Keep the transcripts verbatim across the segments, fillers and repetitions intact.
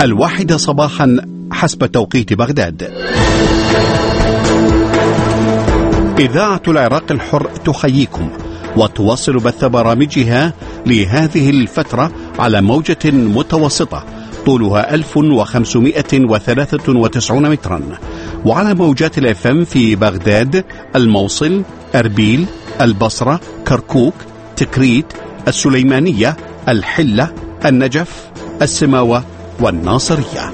الواحدة صباحا حسب توقيت بغداد. إذاعة العراق الحر تحييكم وتواصل بث برامجها لهذه الفترة على موجة متوسطة طولها ألف وخمسمائة وثلاثة وتسعين مترا، وعلى موجات الاف ام في بغداد، الموصل، أربيل، البصرة، كركوك، تكريت، السليمانية، الحلة، النجف، السماوة والناصرية.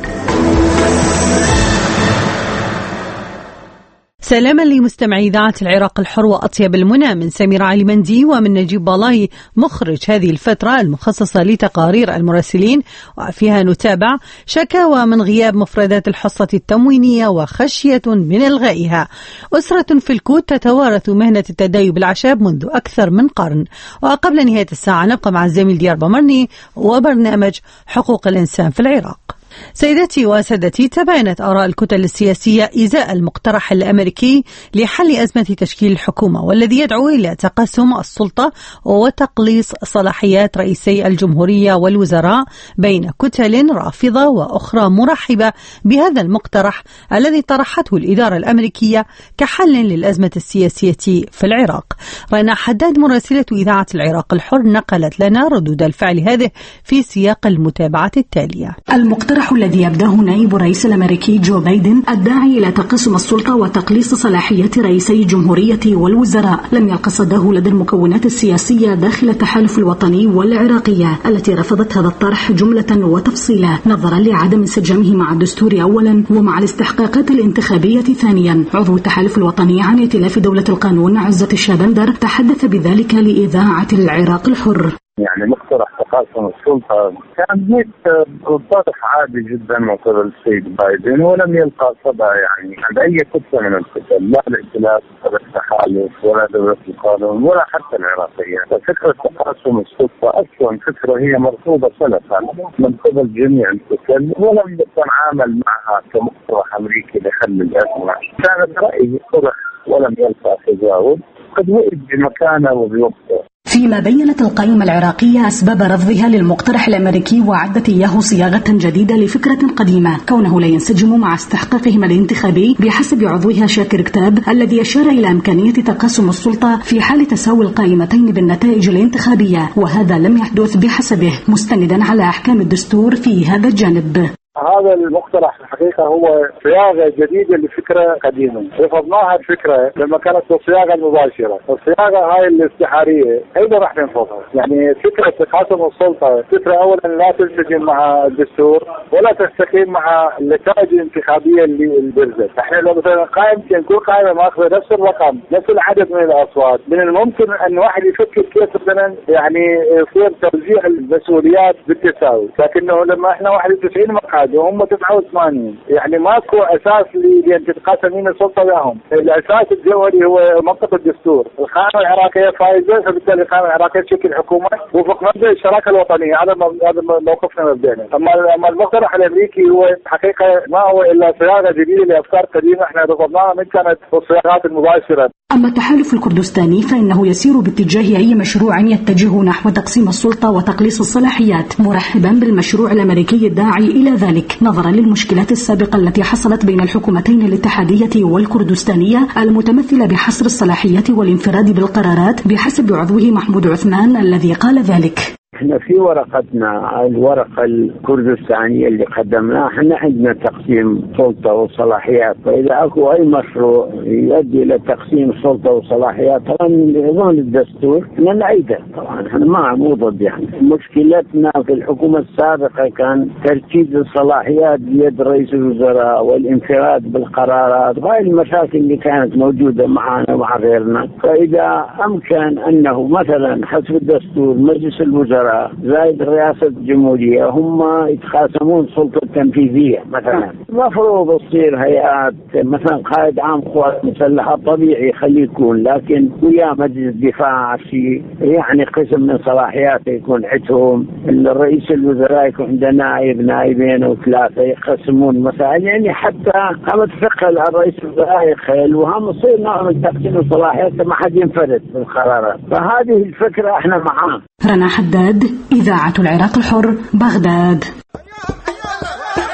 سلاما لمستمعي إذاعة العراق الحر وأطيب المنى من سمير علي مندي ومن نجيب بالاي مخرج هذه الفترة المخصصة لتقارير المراسلين، وفيها نتابع شكاوى من غياب مفردات الحصة التموينية وخشية من إلغائها. أسرة في الكوت تتوارث مهنة التدايب الأعشاب منذ أكثر من قرن. وقبل نهاية الساعة نبقى مع الزميل ديار بمرني وبرنامج حقوق الإنسان في العراق. سيداتي وسادتي، تباينت آراء الكتل السياسية إزاء المقترح الأمريكي لحل أزمة تشكيل الحكومة، والذي يدعو إلى تقسم السلطة وتقليص صلاحيات رئيسي الجمهورية والوزراء بين كتل رافضة وأخرى مرحبة بهذا المقترح الذي طرحته الإدارة الأمريكية كحل للأزمة السياسية في العراق. رنا حداد مراسلة إذاعة العراق الحر نقلت لنا ردود الفعل هذه في سياق المتابعة التالية. المقترح الذي يبدأه نائب الرئيس الأمريكي جو بايدن الداعي إلى تقسم السلطة وتقليص صلاحيات رئيسي الجمهورية والوزراء لم يلقى صداه لدى المكونات السياسية داخل التحالف الوطني والعراقية التي رفضت هذا الطرح جملة وتفصيلا نظرا لعدم انسجامه مع الدستور أولا ومع الاستحقاقات الانتخابية ثانيا. عضو التحالف الوطني عن ائتلاف دولة القانون عزة الشابندر تحدث بذلك لإذاعة العراق الحر. يعني مقترح تقاسم السلطة كان هيك طرح عادي جدا من قبل السيد بايدن ولم يلقى صدى يعني عند أي كتلة من الكتل، لا الائتلاف ولا التحالف ولا دولة القانون ولا حتى العراقية. ففكرة تقاسم السلطة أصلا فكرة هي مرفوضة سلفا من قبل جميع الكتل ولم يتعامل معها كمقترح أمريكي لحل الأزمة. كان برأيي طرح ولم يلقى تجاوب، قد وقف بمكانه وبوقته. فيما بيّنت القائمة العراقية أسباب رفضها للمقترح الأمريكي وعدت إياه صياغة جديدة لفكرة قديمة كونه لا ينسجم مع استحقاقهما الانتخابي بحسب عضوها شاكر كتاب الذي أشار إلى إمكانية تقاسم السلطة في حال تساوي القائمتين بالنتائج الانتخابية، وهذا لم يحدث بحسبه مستندا على أحكام الدستور في هذا الجانب. هذا المقترح الحقيقة هو صياغة جديدة لفكرة قديمة، رفضناها الفكرة لما كانت الصياغة المباشرة. الصياغة هاي الاستحارية أيضا راح نرفضها. يعني فكرة تقاسم السلطة فكرة أولا لا تنسجم مع الدستور ولا تستقيم مع النتائج الانتخابية اللي البرزت. احنا لو مثلا قائمتين كل قائمة ماخذة نفس الرقم نفس العدد من الأصوات، من الممكن أن واحد يفكر كيف مثلا يعني يصير توزيع المسؤوليات بالتساوي، لكنه لما احنا واحد وتسعين مقعد وهم تسعة وثمانين يعني ماكو اساس لان تتقاسمين السلطه وياهم. الاساس الجوهري هو منطق الدستور. القائمه العراقيه فائزه، فبالتالي القائمه العراقيه تشكل حكومه وفق مبدا الشراكه الوطنيه. هذا هذا موقفنا مبدئيا. اما اما المقترح الامريكي هو حقيقه ما هو الا صياغه جديده لافكار قديمه احنا رفضناها من كانت الصياغات المباشره. أما التحالف الكردستاني فإنه يسير باتجاه أي مشروع يتجه نحو تقسيم السلطة وتقليص الصلاحيات، مرحبا بالمشروع الأمريكي الداعي إلى ذلك نظرا للمشكلات السابقة التي حصلت بين الحكومتين الاتحادية والكردستانية المتمثلة بحصر الصلاحيات والانفراد بالقرارات بحسب عضوه محمود عثمان الذي قال ذلك. احنا في ورقتنا الورقة الكردستانية اللي قدمناها احنا عندنا تقسيم سلطة وصلاحيات، فإذا اكو اي مشروع يؤدي الى تقسيم سلطة وصلاحيات طبعا نظام الدستور احنا نعيده. طبعا احنا ما مو ضد. يعني مشكلتنا في الحكومة السابقة كان تركيز الصلاحيات بيد رئيس الوزراء والانفراد بالقرارات، وهي المشاكل اللي كانت موجودة معنا ومع غيرنا. فإذا امكن انه مثلا حسب الدستور مجلس الوزراء زائد رئاسة الجمهورية هم يتقاسمون السلطة التنفيذية مثلا، المفروض تصير هيئات مثلا قائد عام قوات مسلحة طبيعي يخليه يكون، لكن ويا مجلس الدفاع شيء يعني قسم من صلاحياته يكون عندهم. الرئيس الوزراء يكون عنده نائب نائبين وثلاثة يقسمون مسائل، يعني حتى هم تثقل الرئيس الوزراء يخيل وهم يصير نوع من تقسيم الصلاحيات ما حد ينفرد بالقرارات. فهذه الفكرة احنا معاه. رنا حداد، إذاعة العراق الحر، بغداد.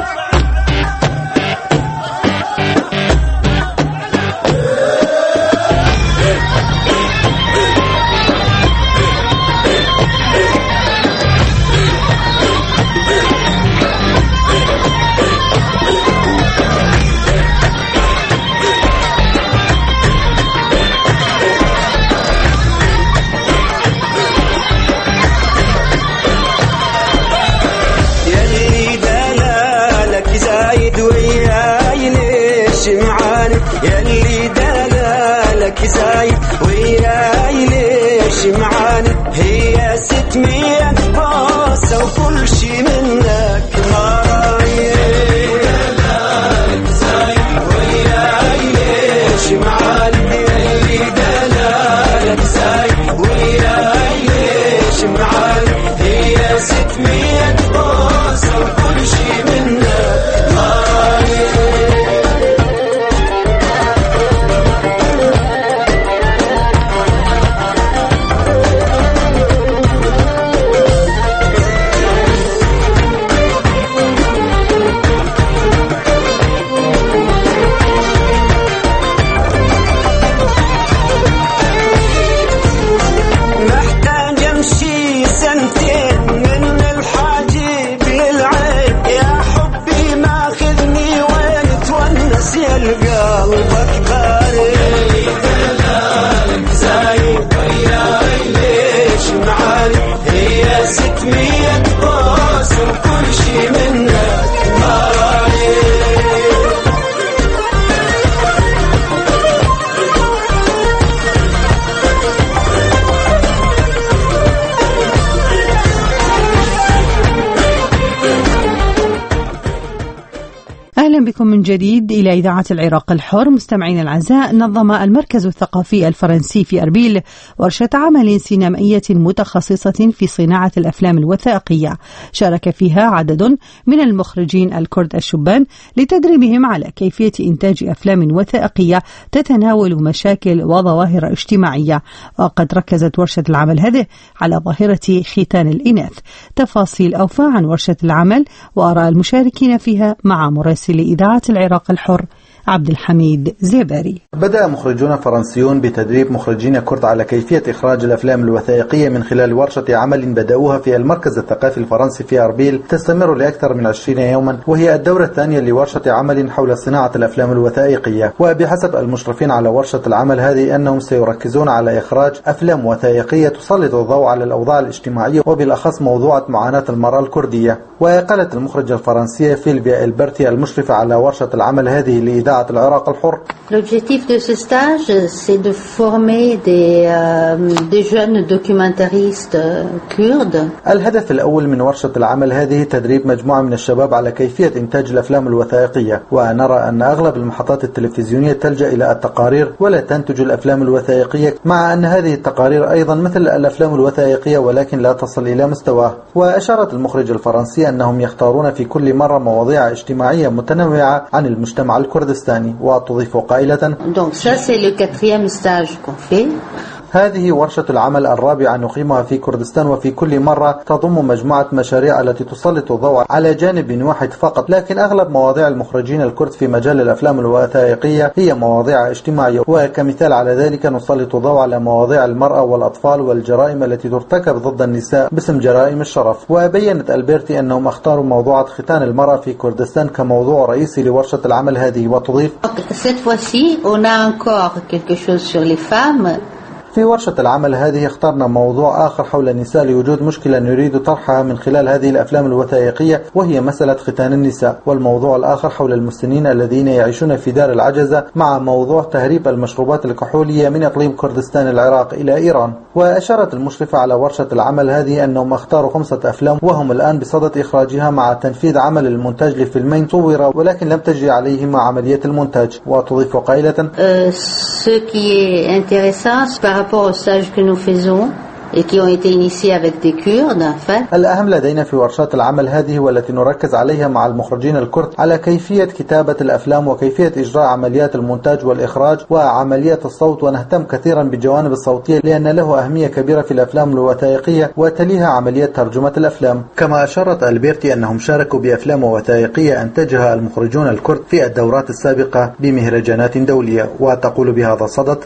ستمية باصة وكل شي منك رايح دلالك زايد وياي ليش معلي اللي دلالك زايد وياي ليش معلي هي ستمية باصة وكل شي منك رايح. بكم من جديد إلى إذاعة العراق الحر. مستمعين الأعزاء، نظم المركز الثقافي الفرنسي في أربيل ورشة عمل سينمائية متخصصة في صناعة الأفلام الوثائقية، شارك فيها عدد من المخرجين الكرد الشبان لتدريبهم على كيفية إنتاج أفلام وثائقية تتناول مشاكل وظواهر اجتماعية. وقد ركزت ورشة العمل هذه على ظاهرة ختان الإناث. تفاصيل أوفى عن ورشة العمل وآراء المشاركين فيها مع مراسل إذاعة العراق الحر عبد الحميد زيباري. بدأ مخرجون فرنسيون بتدريب مخرجين كرد على كيفية إخراج الأفلام الوثائقية من خلال ورشة عمل بدأوها في المركز الثقافي الفرنسي في أربيل تستمر لأكثر من عشرين يوما، وهي الدورة الثانية لورشة عمل حول صناعة الأفلام الوثائقية. وبحسب المشرفين على ورشة العمل هذه أنهم سيركزون على إخراج أفلام وثائقية تسلط الضوء على الأوضاع الاجتماعية وبالأخص موضوع معاناة المرأة الكردية. وقالت المخرجة الفرنسية فيلبيا البرتي المشرفة على ورشة العمل هذه لإذاعة العراق الحر: L'objectif de ce stage, c'est de former des, euh, des jeunes documentaristes kurdes. الهدف الأول من ورشة العمل هذه تدريب مجموعة من الشباب على كيفية إنتاج الأفلام الوثائقية. ونرى أن أغلب المحطات التلفزيونية تلجأ إلى التقارير ولا تنتج الأفلام الوثائقية، مع أن هذه التقارير أيضا مثل الأفلام الوثائقية ولكن لا تصل إلى مستواه. وأشارت المخرج الفرنسي أنهم يختارون في كل مرة مواضيع اجتماعية متنوعة عن المجتمع الكردستاني. وتضيف قائلة: Donc ça c'est le quatrième stage qu'on fait. هذه ورشة العمل الرابعة نقيمها في كردستان، وفي كل مرة تضم مجموعة مشاريع التي تسلط الضوء على جانب واحد فقط، لكن أغلب مواضيع المخرجين الكرد في مجال الأفلام الوثائقية هي مواضيع اجتماعية. وكمثال على ذلك نسلط الضوء على مواضيع المرأة والأطفال والجرائم التي ترتكب ضد النساء باسم جرائم الشرف. وبينت البرتي أنهم اختاروا موضوع ختان المرأة في كردستان كموضوع رئيسي لورشة العمل هذه. وتضيف: Cette fois-ci, on a encore quelque chose sur les femmes. في ورشة العمل هذه اخترنا موضوع آخر حول النساء لوجود مشكلة نريد طرحها من خلال هذه الأفلام الوثائقية، وهي مسألة ختان النساء. والموضوع الآخر حول المسنين الذين يعيشون في دار العجزة، مع موضوع تهريب المشروبات الكحولية من إقليم كردستان العراق إلى إيران. وأشارت المشرفة على ورشة العمل هذه أنهم اختاروا خمسة أفلام وهم الآن بصدد إخراجها مع تنفيذ عمل المونتاج لفيلمين صورا ولكن لم تجري عليهما عملية المونتاج. وتضيف قائلة: euh, Ce qui est intéressant par rapport au stage que nous faisons et qui ont été initiés avec des Kurdes en fait. الأهم لدينا في ورشات العمل هذه والتي نركز عليها مع المخرجين الكرد على كيفية كتابة الأفلام وكيفية إجراء عمليات المونتاج والإخراج وعمليات الصوت، ونهتم كثيرا بالجوانب الصوتية لأن له أهمية كبيرة في الأفلام الوثائقية وتليها عمليات ترجمة الأفلام. كما أشارت البرتي أنهم شاركوا بأفلام وثائقية أنتجها المخرجون الكرد في الدورات السابقة بمهرجانات دولية. وتقول بهذا الصدد: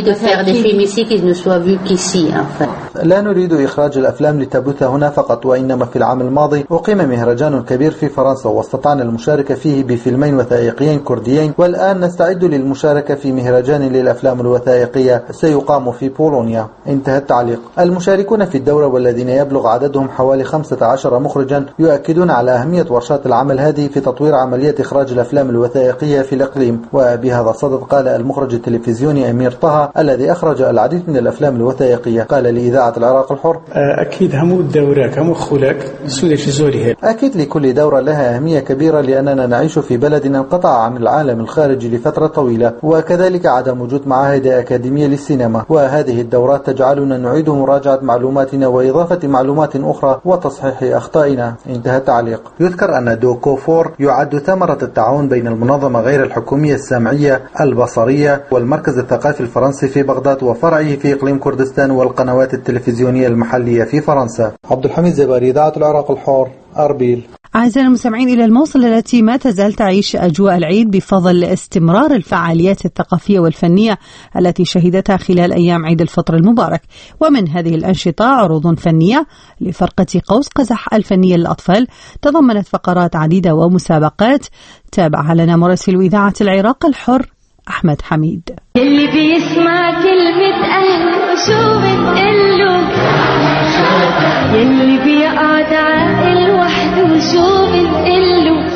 لا نريد إخراج الأفلام لتبث هنا فقط، وإنما في العام الماضي أقيم مهرجان كبير في فرنسا واستطعنا المشاركة فيه بفيلمين وثائقيين كرديين، والآن نستعد للمشاركة في مهرجان للأفلام الوثائقية سيقام في بولونيا. انتهى التعليق. المشاركون في الدورة والذين يبلغ عددهم حوالي خمسة عشر مخرجا يؤكدون على أهمية ورشات العمل هذه في تطوير عملية إخراج الأفلام الوثائقية في الإقليم. وبهذا الصدد قال المخرج التلفزيوني أمير طه الذي أخرج العديد من الأفلام الوثائقية، قال لإذاعة إذاعة العراق الحر. أكيد همو الدورة همو خلق سودة زوري. أكيد لكل دورة لها أهمية كبيرة لأننا نعيش في بلد انقطع عن العالم الخارجي لفترة طويلة، وكذلك عدم وجود معاهد أكاديمية للسينما، وهذه الدورات تجعلنا نعيد مراجعة معلوماتنا وإضافة معلومات أخرى وتصحيح أخطائنا. انتهى التعليق. يذكر أن دوكوفور يعد ثمرة التعاون بين المنظمة غير الحكومية السامعية البصرية والمركز الثقافي الفرنسي في بغداد وفرعه في إقليم كردستان والقنوات التلفزيونية المحلية في فرنسا. عبد الحميد زباري، إذاعة العراق الحر، أربيل. أعزائنا المستمعين، إلى الموصل التي ما تزال تعيش أجواء العيد بفضل استمرار الفعاليات الثقافية والفنية التي شهدتها خلال أيام عيد الفطر المبارك. ومن هذه الأنشطة عروض فنية لفرقة قوس قزح الفنية للأطفال تضمنت فقرات عديدة ومسابقات. تابعها لنا مراسل إذاعة العراق الحر أحمد حميد. اللي بيسمع كلمة أهل وشو بتقله، يلي بيقعد عاقل وحده وشو بتقله.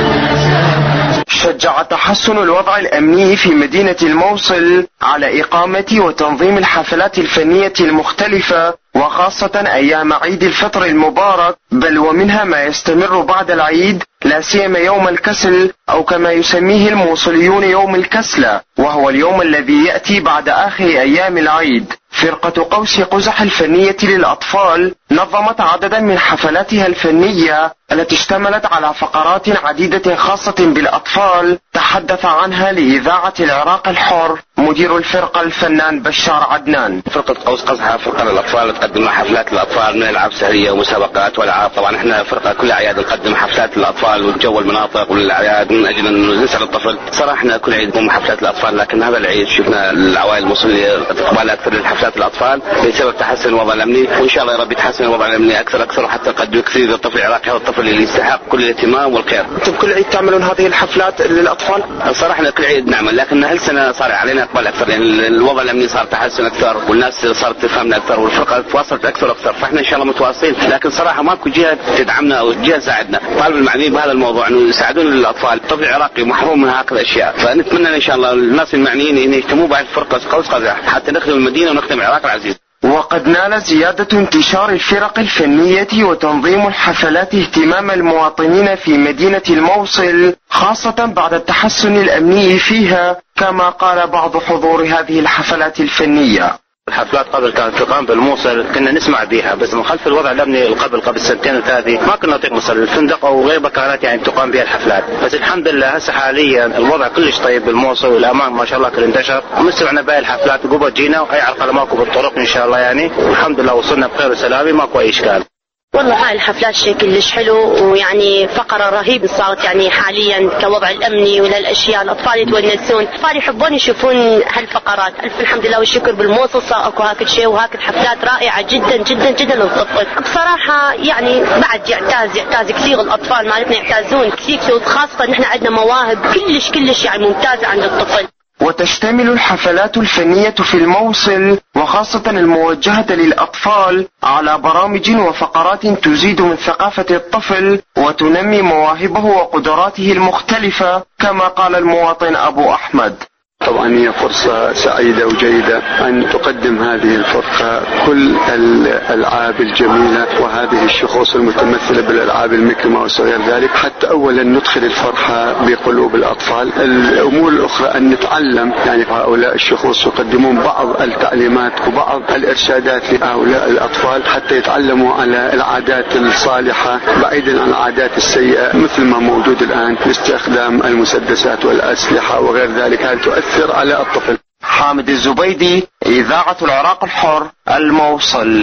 شجع تحسن الوضع الأمني في مدينة الموصل على إقامة وتنظيم الحفلات الفنية المختلفة، وخاصة أيام عيد الفطر المبارك، بل ومنها ما يستمر بعد العيد، لا سيما يوم الكسل أو كما يسميه الموصليون يوم الكسلة، وهو اليوم الذي يأتي بعد آخر أيام العيد. فرقة قوس قزح الفنية للأطفال نظمت عددا من حفلاتها الفنية التي اشتملت على فقرات عديدة خاصة بالأطفال، تحدث عنها لإذاعة العراق الحر مدير الفرقة الفنان بشار عدنان. فرقة قوس قزح فرقة للأطفال تقدم حفلات للأطفال من ألعاب سهرية ومسابقات وألعاب. طبعا احنا فرقة كل أعياد نقدم حفلات للأطفال والجو المناطق والأعياد من أجل أن نسعد الطفل. صراحة احنا كل عيد نقوم حفلات للأطفال، لكن هذا العيد شفنا العوائل الموصلية إقبال أكثر للحفلات الأطفال بسبب تحسن الوضع الأمني، وإن شاء الله يا رب يتحسن الوضع الأمني أكثر أكثر وحتى قد يكثر الطفل العراقي هذا الطفل اللي يستحق كل الاهتمام والخير. أنتم كل عيد تعملون هذه الحفلات للأطفال؟ صراحة احنا كل عيد نعمل، لكن هالسنة صار علينا إقبال أكثر لأن الوضع الأمني صار تحسن أكثر والناس صارت تفهمنا أكثر والفرقة تواصلت أكثر وأكثر، فإحنا إن شاء الله متواصلين، لكن صراحة ماكو جهة تدعمنا أو جهة تساعدنا. طالب المعنيين بهذا الموضوع إنه يساعدون للأطفال، الطفل العراقي محروم من هكذا أشياء، فنتمنى إن شاء الله الناس المعنيين إن يهتموا بعد فرقة قوس قزح حتى نخدم المدينة ونخدم العراق العزيز. وقد نال زيادة انتشار الفرق الفنية وتنظيم الحفلات اهتمام المواطنين في مدينة الموصل، خاصة بعد التحسن الأمني فيها، كما قال بعض حضور هذه الحفلات الفنية. الحفلات قبل كانت تقام بالموصل كنا نسمع بها، بس من خلف الوضع الامني قبل قبل سنتين وثلاثه ما كنا نطيق نوصل الفندق او غير مكانات يعني تقام بها الحفلات، بس الحمد لله هسه حاليا الوضع كلش طيب بالموصل والامان ما شاء الله كل انتشر، ومستمعنا باقي الحفلات وقبل جينا واي عرقله ماكو بالطرق ان شاء الله يعني، والحمد لله وصلنا بخير وسلامه ماكو اي اشكال. والله هاي الحفلات شيء كلش حلو، ويعني فقرة رهيبة صارت يعني حاليا كوضع الأمني وللأشياء، الأطفال يتونسون، الأطفال يحبون يشوفون هالفقرات. ألف الحمد لله والشكر بالموصل صار أكو هاك الشيء وهاك الحفلات رائعة جدا جدا جدا للطفل. بصراحة يعني بعد يعتاز يعتاز كثير الأطفال مالتنا يعتازون كثير كثير، خاصة إن إحنا عندنا مواهب كلش كلش يعني ممتازة عند الطفل. وتشتمل الحفلات الفنية في الموصل وخاصة الموجهة للأطفال على برامج وفقرات تزيد من ثقافة الطفل وتنمي مواهبه وقدراته المختلفة، كما قال المواطن أبو أحمد. طبعا هي فرصة سعيدة وجيدة أن تقدم هذه الفرقة كل الألعاب الجميلة وهذه الشخوص المتمثلة بالألعاب الميكي ماوس وغير ذلك، حتى أولا ندخل الفرحة بقلوب الأطفال. الأمور الأخرى أن نتعلم، يعني هؤلاء الشخوص يقدمون بعض التعليمات وبعض الإرشادات لهؤلاء الأطفال حتى يتعلموا على العادات الصالحة بعيدا عن العادات السيئة، مثل ما موجود الآن باستخدام المسدسات والأسلحة وغير ذلك، هل تؤثر على الطفل. حامد الزبيدي، إذاعة العراق الحر، الموصل.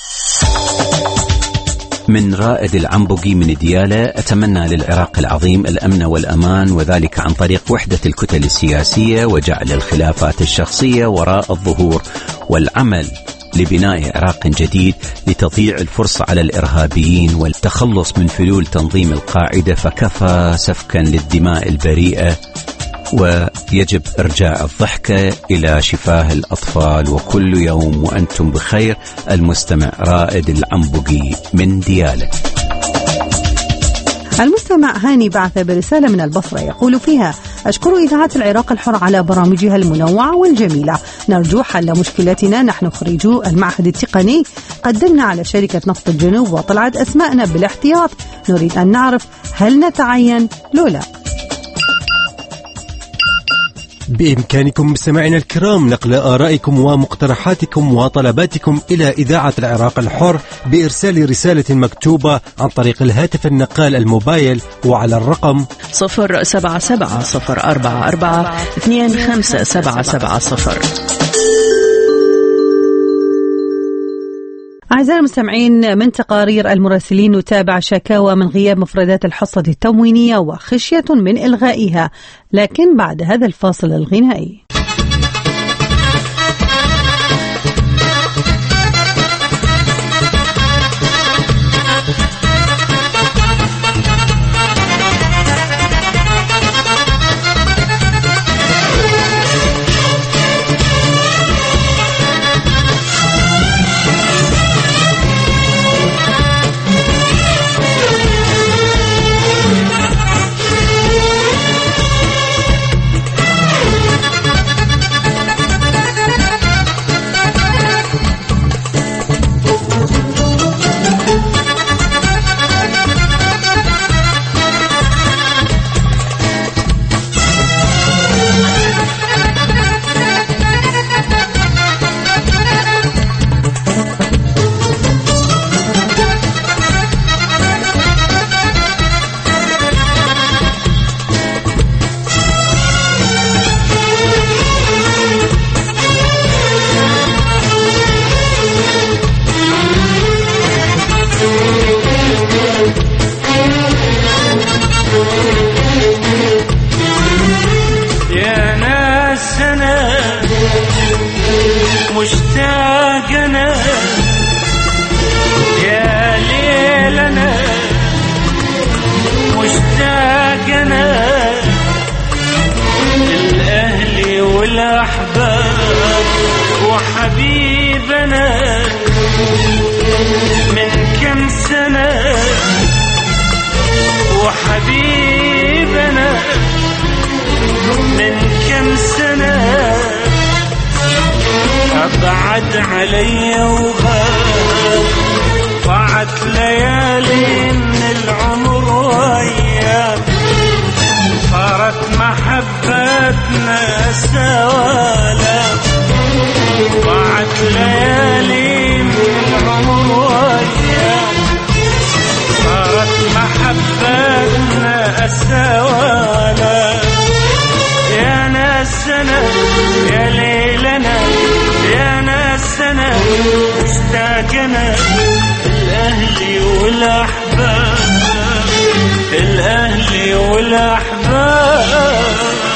من رائد العنبقي من ديالى: أتمنى للعراق العظيم الأمن والأمان، وذلك عن طريق وحدة الكتل السياسية وجعل الخلافات الشخصية وراء الظهور، والعمل لبناء عراق جديد لتضييع الفرصة على الإرهابيين والتخلص من فلول تنظيم القاعدة، فكفى سفكا للدماء البريئة، ويجب إرجاع الضحكة إلى شفاه الأطفال، وكل يوم وأنتم بخير. المستمع رائد العنبقي من ديالى. المستمع هاني بعث برسالة من البصرة يقول فيها: أشكر إذاعة العراق الحر على برامجها المنوعة والجميلة. نرجو حل مشكلتنا نحن خريجو المعهد التقني، قدمنا على شركة نفط الجنوب وطلعت أسماءنا بالاحتياط، نريد أن نعرف هل نتعين لولا. بإمكانكم مستمعينا الكرام نقل آرائكم ومقترحاتكم وطلباتكم إلى إذاعة العراق الحر بإرسال رسالة مكتوبة عن طريق الهاتف النقال الموبايل وعلى الرقم صفر سبعة سبعة صفر أربعة أربعة اثنين خمسة سبعة سبعة صفر. أعزائي المستمعين، من تقارير المراسلين نتابع شكاوى من غياب مفردات الحصة التموينية وخشية من إلغائها، لكن بعد هذا الفاصل الغنائي. بعد علي وغاب ضاعت ليالي من العمر وأيام، صارت محبتنا سوالف. ضاعت ليالي من العمر وأيام، صارت محبتنا سوالف. يا ناس أنا يا ليلنا يا ناس أنا مشتاقنا، الأهلي والأحباب الأهلي والأحباب.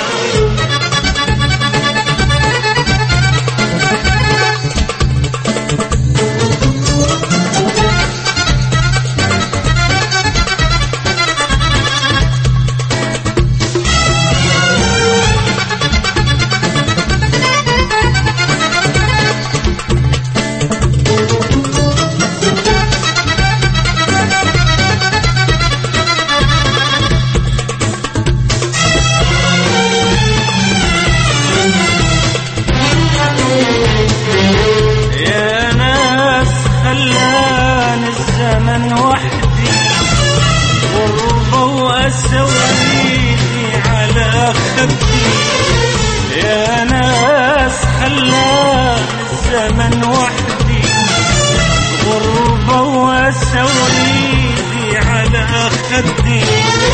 يا ناس خلاني الزمن وحدي، غربة وسويدي على خدي.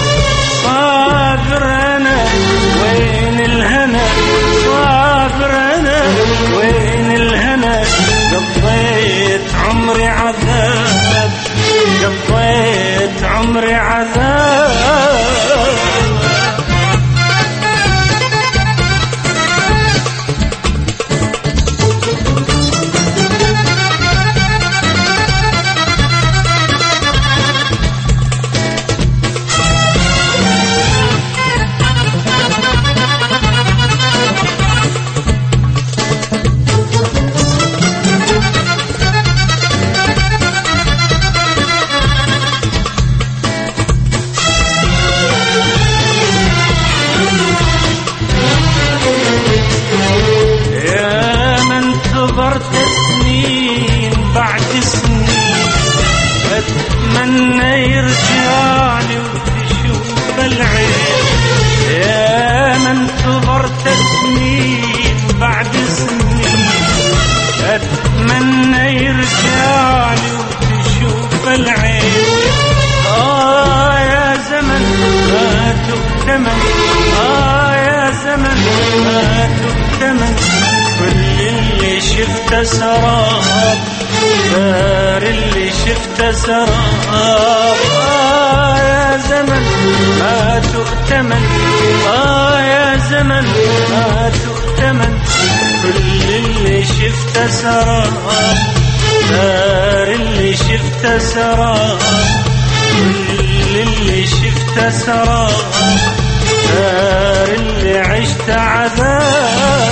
صابر أنا وين الهنا، صابر أنا وين الهنا. قضيت عمري عذاب، قضيت عمري عذاب. أتمنى يرجع لي وتشوف العين يا من انتظرت سنين بعد سنين. أتمنى يرجع لي وتشوف العين. آه يا زمن ما تؤتمن، آه يا زمن ما تؤتمن. كل اللي شفته سراب، دار اللي شفته سراب. آه يا زمن ما تؤتمن، آه يا زمن ما تؤتمن. كل اللي شفته سراب، دار اللي شفته سراب. كل اللي شفته سراب، دار اللي عشت عذاب.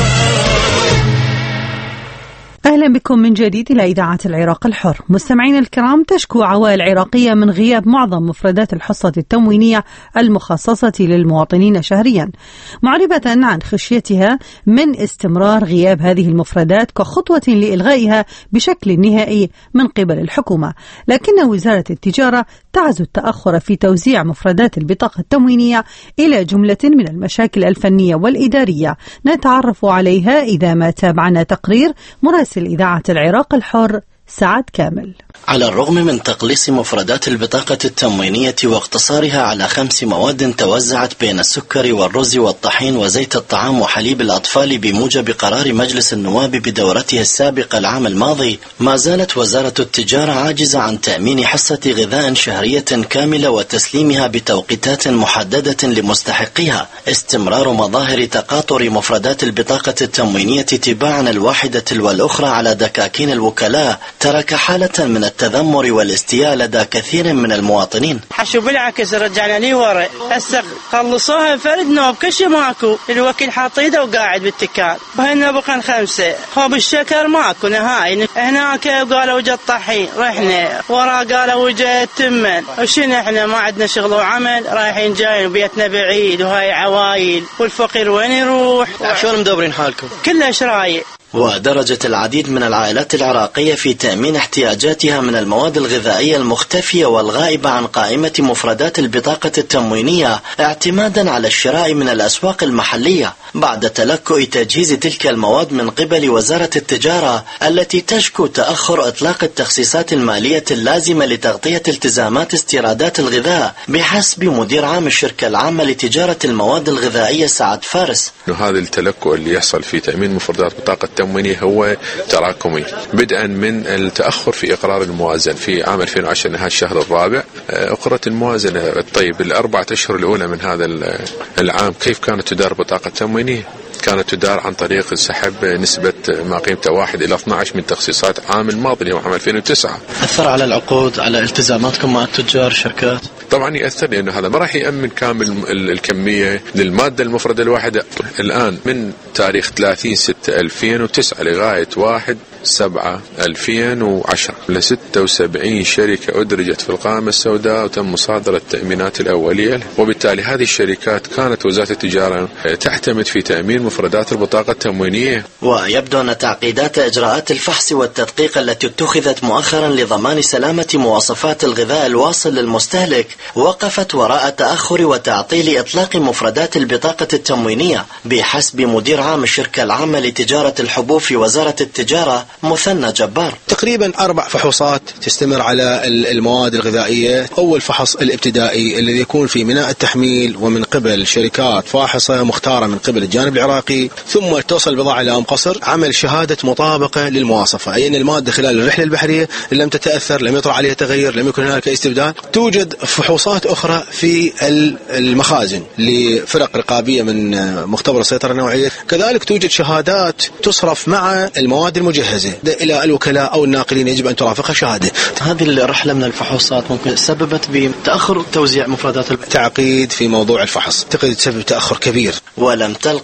أهلا بكم من جديد إلى إذاعة العراق الحر. مستمعين الكرام، تشكو عوائل عراقية من غياب معظم مفردات الحصة التموينية المخصصة للمواطنين شهريا، معربة عن خشيتها من استمرار غياب هذه المفردات كخطوة لإلغائها بشكل نهائي من قبل الحكومة. لكن وزارة التجارة تعزو التأخر في توزيع مفردات البطاقة التموينية إلى جملة من المشاكل الفنية والإدارية نتعرف عليها إذا ما تابعنا تقرير مراسل إذاعة العراق الحر سعد كامل. على الرغم من تقليص مفردات البطاقة التموينية واقتصارها على خمس مواد توزعت بين السكر والرز والطحين وزيت الطعام وحليب الأطفال بموجب قرار مجلس النواب بدورته السابقة العام الماضي، ما زالت وزارة التجارة عاجزة عن تأمين حصة غذاء شهرية كاملة وتسليمها بتوقيتات محددة لمستحقيها. استمرار مظاهر تقاطر مفردات البطاقة التموينية تباعا الواحدة تلو الأخرى على دكاكين الوكلاء ترك حالة من التذمر والاستياء لدى كثير من المواطنين. حشو بالعكس رجعنا لي ورا، هسه خلصوها فرد نوب كل شيء ماكو، الوكيل حاط ايده وقاعد بالتكال، وهنا بقى خمسه، خوب الشكر ماكو نهائي. هناك قالوا وجه الطحين رحنا، ورا قالوا وجه التمن، وشنو احنا ما عندنا شغل وعمل، رايحين جايين وبيتنا بعيد وهاي عوايل، والفقير وين يروح؟ شلون مدبرين حالكم؟ كلها شرايع. ودرجت العديد من العائلات العراقية في تأمين احتياجاتها من المواد الغذائية المختفية والغائبة عن قائمة مفردات البطاقة التموينية اعتمادا على الشراء من الأسواق المحلية بعد تلكؤ تجهيز تلك المواد من قبل وزارة التجارة التي تشكو تأخر إطلاق التخصيصات المالية اللازمة لتغطية التزامات استيرادات الغذاء بحسب مدير عام الشركة العامة لتجارة المواد الغذائية سعد فارس. هذا التلكؤ اللي يحصل في تأمين مفردات بطاقة التموينية هو تراكمي، بدءا من التأخر في إقرار الموازنة في عام ألفين وعشرة نهاية الشهر الرابع أقرت الموازنة. الطيب الأربعة أشهر الأولى من هذا العام كيف كانت تدار بطاقة تموينية؟ كانت تدار عن طريق سحب نسبة ما قيمته واحد إلى اثني عشر من تخصيصات عام الماضي اللي هو عام ألفين وتسعة. أثر على العقود، على التزاماتكم مع التجار الشركات؟ طبعا يأثر، لأنه هذا ما راح يأمن كامل الكمية للمادة المفردة الواحدة. الآن من تاريخ ثلاثين ستة ألفين وتسعة لغاية واحد سبعة ألفين وعشرة لستة وسبعين شركة أدرجت في القائمة السوداء وتم مصادرة التأمينات الأولية، وبالتالي هذه الشركات كانت وزارة التجارة تعتمد في تأمين مفردات البطاقة التموينية. ويبدو أن تعقيدات إجراءات الفحص والتدقيق التي اتخذت مؤخرا لضمان سلامة مواصفات الغذاء الواصل للمستهلك وقفت وراء تأخر وتعطيل إطلاق مفردات البطاقة التموينية بحسب مدير عام الشركة العامة لتجارة الحبوب في وزارة التجارة مثنى جبار. تقريبا أربع فحوصات تستمر على المواد الغذائية. أول فحص الابتدائي الذي يكون في ميناء التحميل ومن قبل شركات فاحصة مختارة من قبل الجانب العراقي، ثم توصل البضاعة إلى أم قصر، عمل شهادة مطابقة للمواصفة، أي أن المادة خلال الرحلة البحرية لم تتأثر، لم يطرأ عليها تغير، لم يكن هناك استبدال. توجد فحوصات أخرى في المخازن لفرق رقابية من مختبر السيطرة النوعية، كذلك توجد شهادات تصرف مع المواد المجهزة إلى الوكلاء أو الناقلين، يجب أن ترافقها شهادة. هذه الرحلة من الفحوصات ممكن سببت بتأخر توزيع مفردات التعقيد في موضوع الفحص، تقدر تسبب تأخر كبير. ولم تلقى ما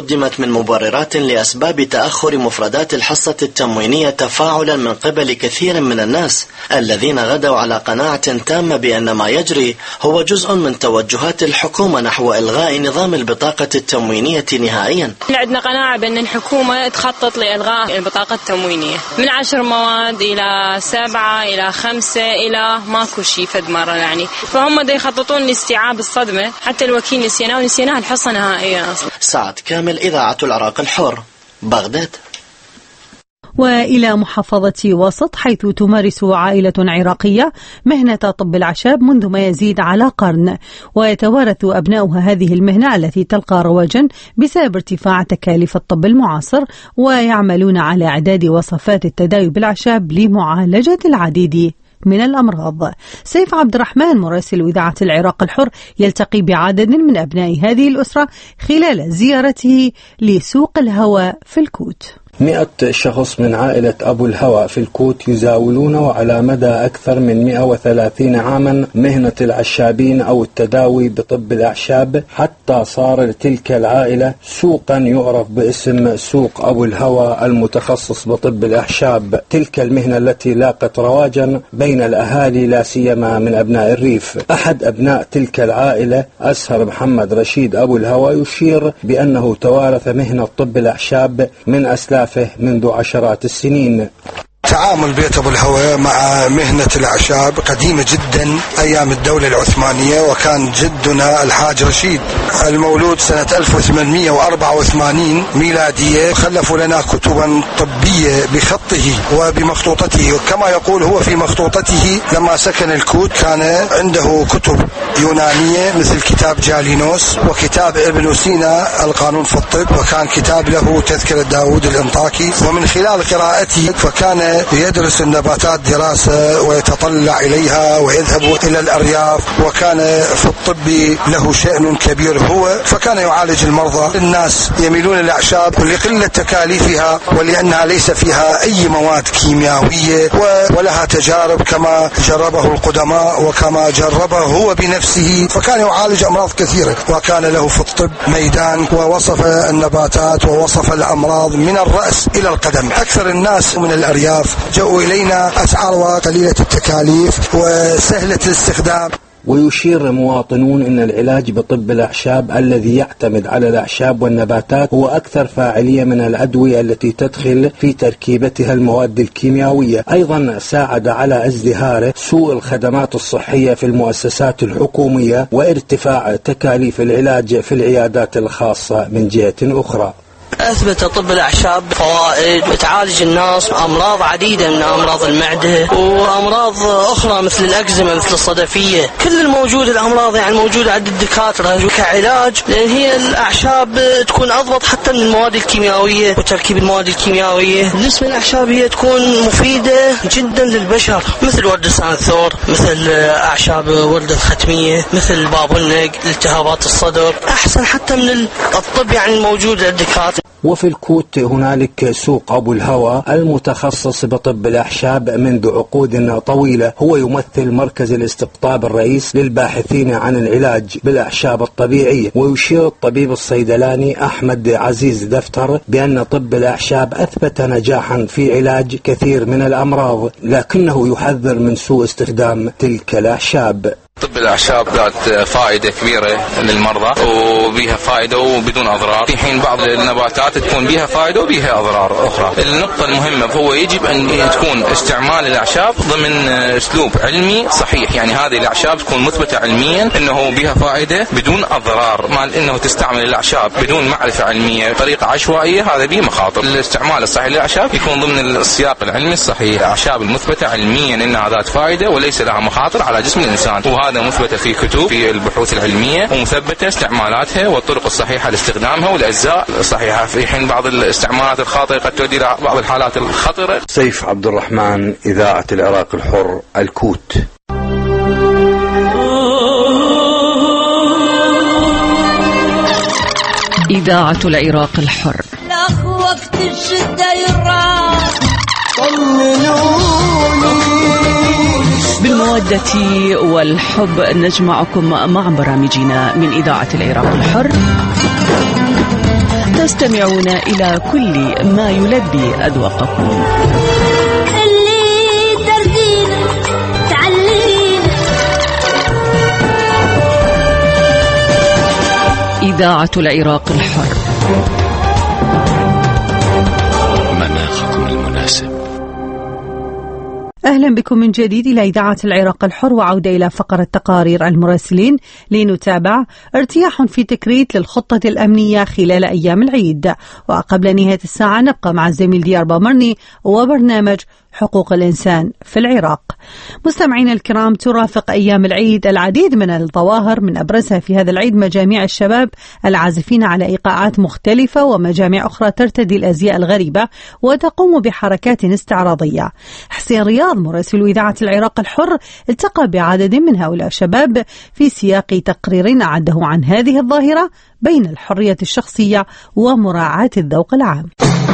قدمت من مبررات لأسباب تأخر مفردات الحصة التموينية تفاعلا من قبل كثير من الناس الذين غدوا على قناعة تامة بأن ما يجري هو جزء من توجهات الحكومة نحو إلغاء نظام البطاقة التموينية نهائيا. عندنا قناعة بأن الحكومة تخطط لإلغاء البطاقة التموينية من عشر مواد إلى سبعة إلى خمسة إلى ماكو شيء فد مرة يعني، فهم دا يخططون لاستيعاب الصدمة. حتى الوكيل نسيناه ونسيناها الحصة نهائيا أصلا. سعد كامل، إذاعة العراق الحر، بغداد. وإلى محافظة وسط، حيث تمارس عائلة عراقية مهنة طب الأعشاب منذ ما يزيد على قرن، ويتوارث أبناؤها هذه المهنة التي تلقى رواجا بسبب ارتفاع تكاليف الطب المعاصر، ويعملون على إعداد وصفات التداوي بالأعشاب لمعالجة العديد من الأمراض. سيف عبد الرحمن مراسل إذاعة العراق الحر يلتقي بعدد من أبناء هذه الأسرة خلال زيارته لسوق الهواء في الكوت. مئة شخص من عائلة أبو الهوى في الكوت يزاولون وعلى مدى أكثر من مئة وثلاثين عاما مهنة العشابين أو التداوي بطب الأعشاب، حتى صار لتلك العائلة سوقا يعرف باسم سوق أبو الهوى المتخصص بطب الأعشاب. تلك المهنة التي لاقت رواجا بين الأهالي لا سيما من أبناء الريف. أحد أبناء تلك العائلة أسهر محمد رشيد أبو الهوى يشير بأنه توارث مهنة طب الأعشاب من أسلاف منذ عشرات السنين. تعامل بيت أبو الهوى مع مهنة الأعشاب قديمة جدا أيام الدولة العثمانية، وكان جدنا الحاج رشيد المولود سنة ألف وثمانمئة وأربعة وثمانين ميلادية خلفوا لنا كتبا طبية بخطه وبمخطوطته، وكما يقول هو في مخطوطته لما سكن الكوت كان عنده كتب يونانية مثل كتاب جالينوس وكتاب ابن سينا القانون في الطب، وكان كتاب له تذكرة داود الانطاكي، ومن خلال قراءته فكان يدرس النباتات دراسة ويتطلع إليها ويذهب إلى الأرياف، وكان في الطب له شأن كبير هو، فكان يعالج المرضى. الناس يميلون للأعشاب لقلة تكاليفها ولأنها ليس فيها أي مواد كيميائية ولها تجارب كما جربه القدماء وكما جربه هو بنفسه، فكان يعالج أمراض كثيرة وكان له في الطب ميدان، ووصف النباتات ووصف الأمراض من الرأس إلى القدم. أكثر الناس من الأرياف جاءوا إلينا أسعارها قليلة التكاليف وسهلة الاستخدام. ويشير مواطنون أن العلاج بطب الأعشاب الذي يعتمد على الأعشاب والنباتات هو أكثر فاعلية من الأدوية التي تدخل في تركيبتها المواد الكيميائية. أيضا ساعد على ازدهار سوء الخدمات الصحية في المؤسسات الحكومية وارتفاع تكاليف العلاج في العيادات الخاصة من جهة أخرى. أثبت طب الأعشاب فوائد وتعالج الناس أمراض عديدة من أمراض المعدة وأمراض أخرى مثل الأكزيما مثل الصدفية، كل الموجود الأمراض يعني موجودة عند الدكاترة كعلاج، لأن هي الأعشاب تكون أضبط حتى من المواد الكيميائية وتركيب المواد الكيميائية. بالنسبة للأعشاب هي تكون مفيدة جدا للبشر، مثل ورد لسان الثور، مثل أعشاب ورد الختمية، مثل بابونج، التهابات الصدر، أحسن حتى من الطب يعني الموجود للدكاترة. وفي الكوت هنالك سوق أبو الهوى المتخصص بطب الأعشاب منذ عقود طويلة، هو يمثل مركز الاستقطاب الرئيس للباحثين عن العلاج بالأعشاب الطبيعية. ويشير الطبيب الصيدلاني أحمد عزيز دفتر بأن طب الأعشاب أثبت نجاحا في علاج كثير من الأمراض، لكنه يحذر من سوء استخدام تلك الأعشاب. طب الأعشاب ذات فائدة كبيرة للمرضى وبيها فائدة وبدون أضرار، في حين بعض النباتات تكون بيها فائدة وبيها أضرار أخرى. النقطة المهمة هو يجب أن تكون استعمال الأعشاب ضمن أسلوب علمي صحيح، يعني هذه الأعشاب تكون مثبتة علميا أنه بيها فائدة بدون أضرار، مع أنه تستعمل الأعشاب بدون معرفة علمية بطريقة عشوائية هذا بيه مخاطر. الاستعمال الصحيح للأعشاب يكون ضمن السياق العلمي الصحيح، الأعشاب المثبتة علميا أنها ذات فائدة وليس لها مخاطر على جسم الإنسان، وهذا مثبتة في كتب في البحوث العلمية ومثبتة استعمالاتها والطرق الصحيحة لاستخدامها والأجزاء الصحيحة، في حين بعض الاستعمالات الخاطئة قد تؤدي إلى بعض الحالات الخطرة. سيف عبد الرحمن، إذاعة العراق الحر، الكوت. إذاعة العراق الحر. وقت الشدة يراح بالمودة والحب نجمعكم مع برامجنا من إذاعة العراق الحر. تستمعون إلى كل ما يلبي أذواقكم. إذاعة العراق الحر. مناخكم المناسب. أهلا بكم من جديد إلى إذاعة العراق الحر، وعودة إلى فقرة تقارير المراسلين لنتابع ارتياح في تكريت للخطة الأمنية خلال أيام العيد. وقبل نهاية الساعة نبقى مع الزميل ديار بامرني وبرنامج حقوق الإنسان في العراق. مستمعينا الكرام، ترافق أيام العيد العديد من الظواهر، من أبرزها في هذا العيد مجاميع الشباب العازفين على إيقاعات مختلفة، ومجاميع أخرى ترتدي الأزياء الغريبة وتقوم بحركات استعراضية. حسين رياض مراسل إذاعة العراق الحر التقى بعدد من هؤلاء الشباب في سياق تقرير أعده عن هذه الظاهرة بين الحرية الشخصية ومراعاة الذوق العام.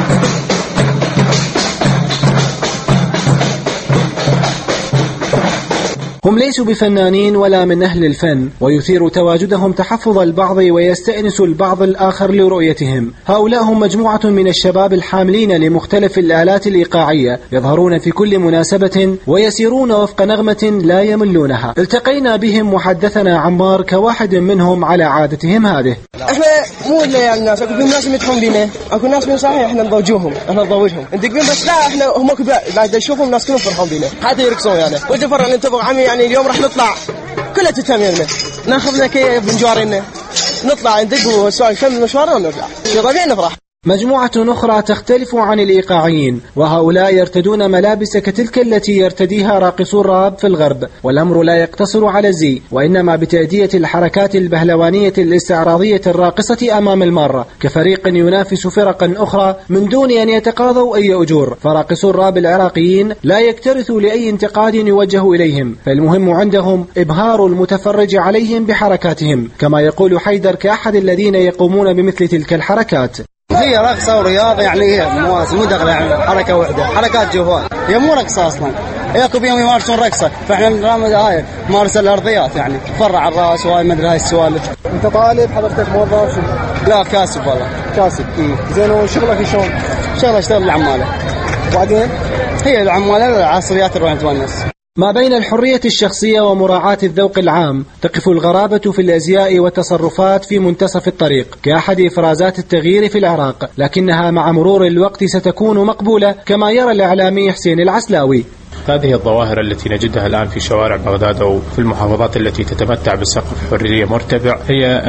هم ليسوا بفنانين ولا من أهل الفن، ويثير تواجدهم تحفظ البعض ويستأنس البعض الآخر لرؤيتهم. هؤلاء هم مجموعة من الشباب الحاملين لمختلف الآلات الإيقاعية، يظهرون في كل مناسبة ويسيرون وفق نغمة لا يملونها. التقينا بهم وحدثنا عمار كواحد منهم على عادتهم هذه. احنا مو اللي يعني الناس، اكو ناس يمدحون بينا، اكو ناس من صحيح احنا نضوجوهم، احنا نضوجهم ندقون، بس لا احنا هم كبار بعد نشوفهم الناس كلهم فرحون بينا، حتى يرقصون يعني. وجفر نتفق عمي يعني اليوم راح نطلع كلها تتميرنا، ناخذ لنا كيف بنجارنا، نطلع ندق وسؤال كم مشوارنا ونرجع، شي طبيعي نفرح. مجموعة أخرى تختلف عن الإيقاعيين، وهؤلاء يرتدون ملابس كتلك التي يرتديها راقصو الراب في الغرب، والأمر لا يقتصر على الزي، وإنما بتأدية الحركات البهلوانية الاستعراضية الراقصة أمام المارة كفريق ينافس فرقا أخرى من دون أن يتقاضوا أي أجور. فراقصو الراب العراقيين لا يكترثوا لأي انتقاد يوجه إليهم، فالمهم عندهم إبهار المتفرج عليهم بحركاتهم، كما يقول حيدر كأحد الذين يقومون بمثل تلك الحركات. هي رقصة ورياضة، يعني هي مواسم مو دغلة يعني حركة واحدة، حركات جوال، هي مو رقصة أصلا، هيك بيهم يمارسون رقصة، فإحنا نرامد هاي مارس الأرضيات يعني فرع الرأس وهاي ما أدري هاي السوالف. أنت طالب حضرتك موظف شو؟ لا كاسب والله. كاسب إيه. زين وشغلك شلون؟ شغلة أشتغل العمالة. وبعدين؟ هي العمالة العصريات نروح نتونس. ما بين الحرية الشخصية ومراعاة الذوق العام تقف الغرابة في الأزياء والتصرفات في منتصف الطريق كأحد إفرازات التغيير في العراق، لكنها مع مرور الوقت ستكون مقبولة كما يرى الإعلامي حسين العسلاوي. هذه الظواهر التي نجدها الآن في شوارع بغداد أو في المحافظات التي تتمتع بسقف حرية مرتفع هي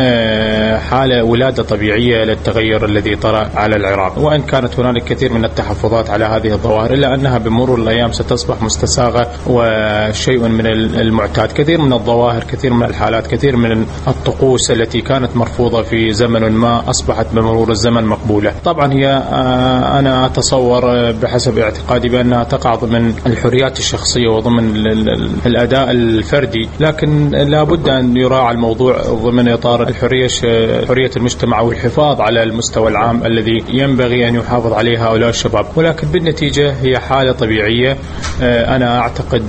حالة ولادة طبيعية للتغير الذي طرأ على العراق، وإن كانت هنالك كثير من التحفظات على هذه الظواهر إلا أنها بمرور الأيام ستصبح مستساغة وشيء من المعتاد. كثير من الظواهر، كثير من الحالات، كثير من الطقوس التي كانت مرفوضة في زمن ما أصبحت بمرور الزمن مقبولة. طبعا هي أنا أتصور بحسب اعتقادي بأنها تقع ضمن الحريات الشخصية وضمن الأداء الفردي، لكن لا بد أن يراعى الموضوع ضمن إطار الحرية حرية المجتمع والحفاظ على المستوى العام الذي ينبغي أن يحافظ عليه هؤلاء الشباب. ولكن بالنتيجة هي حالة طبيعية، أنا أعتقد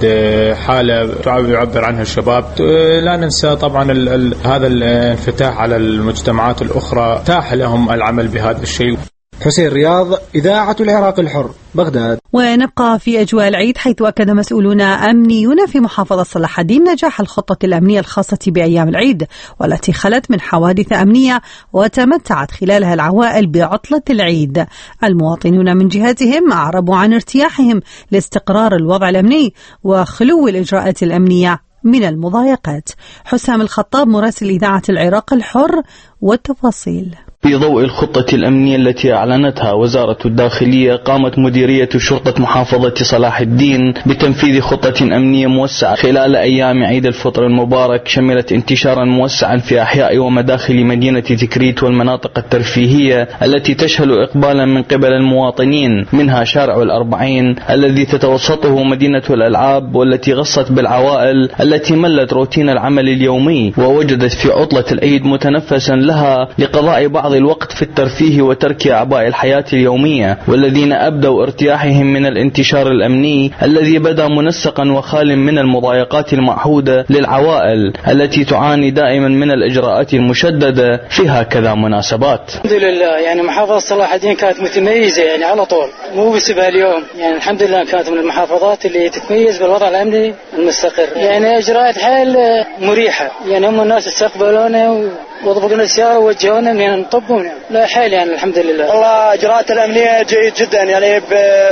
حالة يعبر عنها الشباب. لا ننسى طبعا ال ال هذا الانفتاح على المجتمعات الأخرى تاح لهم العمل بهذا الشيء. حسين رياض، إذاعة العراق الحر، بغداد. ونبقى في أجواء العيد، حيث أكد مسؤولون أمنيون في محافظة صلاح الدين نجاح الخطة الأمنية الخاصة بأيام العيد، والتي خلت من حوادث أمنية وتمتعت خلالها العوائل بعطلة العيد. المواطنون من جهتهم أعربوا عن ارتياحهم لاستقرار الوضع الأمني وخلو الإجراءات الأمنية من المضايقات. حسام الخطاب مراسل إذاعة العراق الحر والتفاصيل. في ضوء الخطة الأمنية التي أعلنتها وزارة الداخلية، قامت مديرية شرطة محافظة صلاح الدين بتنفيذ خطة أمنية موسعة خلال أيام عيد الفطر المبارك، شملت انتشارا موسعا في أحياء ومداخل مدينة تكريت والمناطق الترفيهية التي تشهد إقبالا من قبل المواطنين، منها شارع الأربعين الذي تتوسطه مدينة الألعاب، والتي غصت بالعوائل التي ملت روتين العمل اليومي ووجدت في عطلة العيد متنفسا لها لقضاء بعض بعض الوقت في الترفيه وترك أعباء الحياة اليومية، والذين أبدوا ارتياحهم من الانتشار الأمني الذي بدا منسقا وخال من المضايقات المعهودة للعوائل التي تعاني دائما من الإجراءات المشددة في هكذا مناسبات. الحمد لله يعني محافظة صلاح الدين كانت متميزة يعني على طول، مو بس اليوم يعني الحمد لله كانت من المحافظات اللي تتميز بالوضع الأمني المستقر، يعني إجراءات حيل مريحة، يعني هم الناس استقبلونا وضبطنا السيارة ووجهونا من نطبهم، لا حيل يعني الحمد لله. والله إجراءات الأمنية جيد جدا يعني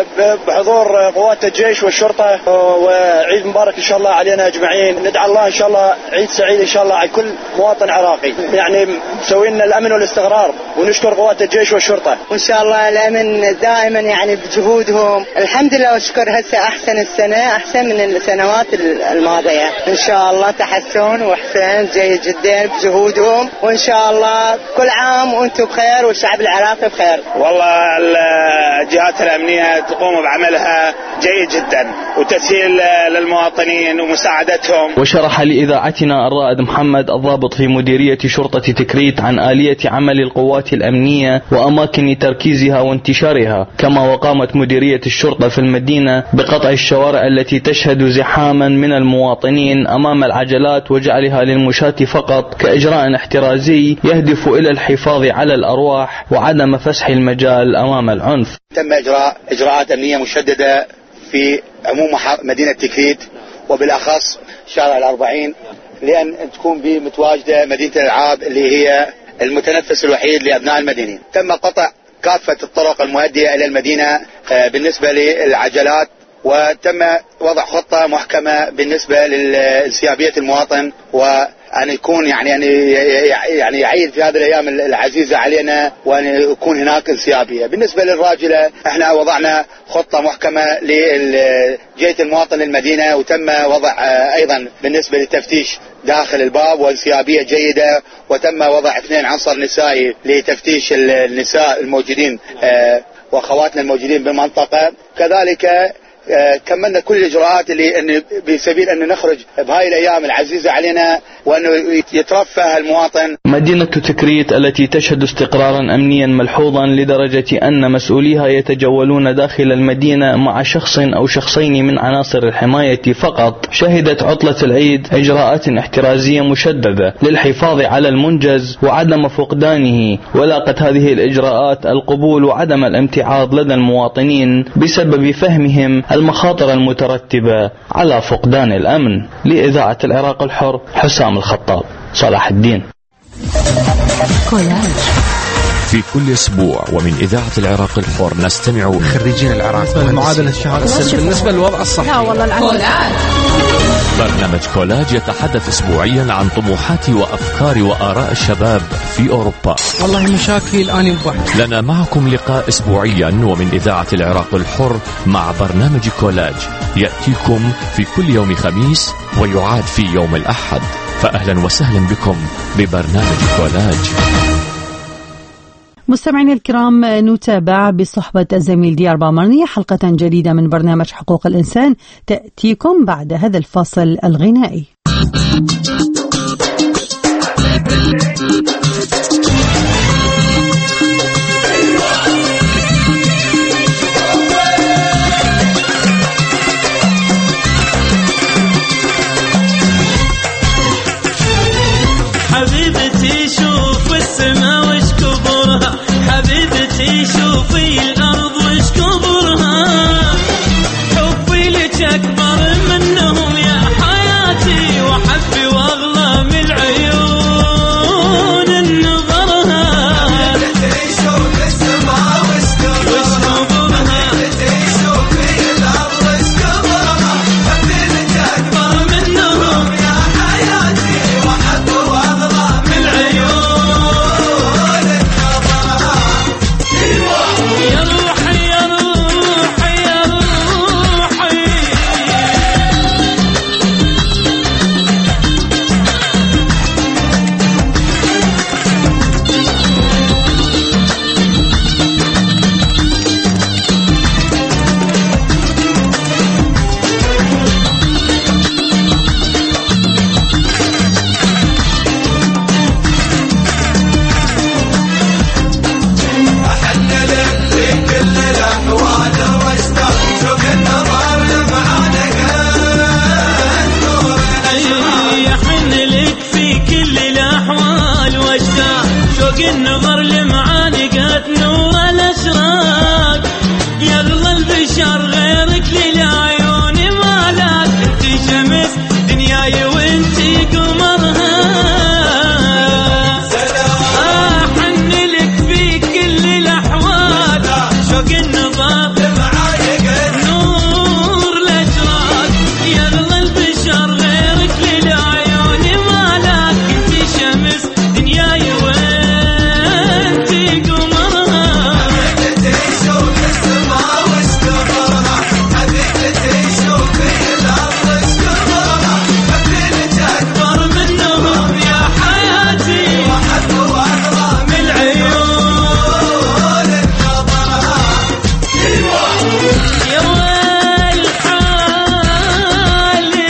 بحضور قوات الجيش والشرطة، وعيد مبارك إن شاء الله علينا أجمعين. ندعو الله إن شاء الله عيد سعيد إن شاء الله على كل مواطن عراقي، يعني مسوين الأمن والاستقرار، ونشكر قوات الجيش والشرطة. وإن شاء الله الأمن دائما يعني بجهودهم الحمد لله وشكر. هسه أحسن السنة أحسن من السنوات الماضية، إن شاء الله تحسن وأحسن جيد جدا بجهودهم، وإن شاء الله كل عام وأنتم بخير والشعب العراقي بخير. والله الجهات الأمنية تقوم بعملها جيد جدا وتسهيل للمواطنين ومساعدتهم. وشرح لإذاعتنا الرائد محمد الضابط في مديرية شرطة تكريت عن آلية عمل القوات الأمنية وأماكن تركيزها وانتشارها، كما وقامت مديرية الشرطة في المدينة بقطع الشوارع التي تشهد زحاما من المواطنين أمام العجلات وجعلها للمشاة فقط كإجراء احترازي يهدف إلى الحفاظ على الأرواح وعدم فسح المجال أمام العنف. تم إجراء إجراءات أمنية مشددة في عموم مدينة تكريت وبالأخص شارع الأربعين، لأن تكون به متواجدة مدينة الألعاب اللي هي المتنفس الوحيد لأبناء المدينة. تم قطع كافة الطرق المؤدية إلى المدينة بالنسبة للعجلات، وتم وضع خطة محكمة بالنسبة لانسيابية المواطن، وأن يكون يعني يعني يعيد في هذه الأيام العزيزة علينا وأن يكون هناك انسيابية. بالنسبة للراجلة احنا وضعنا خطة محكمة لجهة المواطن للمدينة، وتم وضع أيضا بالنسبة للتفتيش داخل الباب وانسيابية جيدة، وتم وضع اثنين عنصر نسائي لتفتيش النساء الموجودين واخواتنا الموجودين بالمنطقة. كذلك كملنا كل الإجراءات اللي إن بسبيل أن نخرج بهاي الأيام العزيزة علينا وأنه يترفه المواطن. مدينة تكريت التي تشهد استقرارا أمنيا ملحوظا لدرجة أن مسؤوليها يتجولون داخل المدينة مع شخص أو شخصين من عناصر الحماية فقط، شهدت عطلة العيد إجراءات احترازية مشددة للحفاظ على المنجز وعدم فقدانه، ولاقت هذه الإجراءات القبول وعدم الامتعاض لدى المواطنين بسبب فهمهم المخاطر المترتبة على فقدان الأمن. لإذاعة العراق الحر، حسام الخطاب، صلاح الدين. في كل أسبوع ومن إذاعة العراق الحر نستمع خريجين العراق المعادلة الشهادة بالنسبة للوضع الصحي. لا والله كولاج. برنامج كولاج يتحدث أسبوعيا عن طموحات وأفكار وآراء الشباب في أوروبا. والله مشاكل أنا بحث. لنا معكم لقاء أسبوعيا ومن إذاعة العراق الحر مع برنامج كولاج يأتيكم في كل يوم خميس ويعاد في يوم الأحد، فأهلا وسهلا بكم ببرنامج كولاج. مستمعينا الكرام، نتابع بصحبة الزميل ديار بامرني حلقة جديدة من برنامج حقوق الإنسان تأتيكم بعد هذا الفاصل الغنائي. حبيبتي شوف السما وش كبرها، حبيبتي شوفي الأرض وش كبرها، حبي لك أكبر منهم يا حياتي، وحبي وأغلى من العيون النظرها. حبيبتي شوف السما وش كبرها، حبيبتي شوفي الأرض وش كبرها، حبي لك أكبر منهم يا حياتي، وحبي وأغلى من العيون النظرها. شوق النظر لمعانقة نور الأشراق يغلى البشر غيرك للعيون مالك انت شمس دنياي وانتي قمرها احن لك في كل الاحوال شوق النظر لمعانقة نور الأشراق يغلى البشر غيرك للعيون مالك انت شمس دنياي وانتي قمرها حبيبتي شوق السماء واشكبرها حبيبتي شوق الارض اشكبرها حبيبتي اكبر منهم يا حياتي واحب واحضر من عيون نظرها يا ويل حالي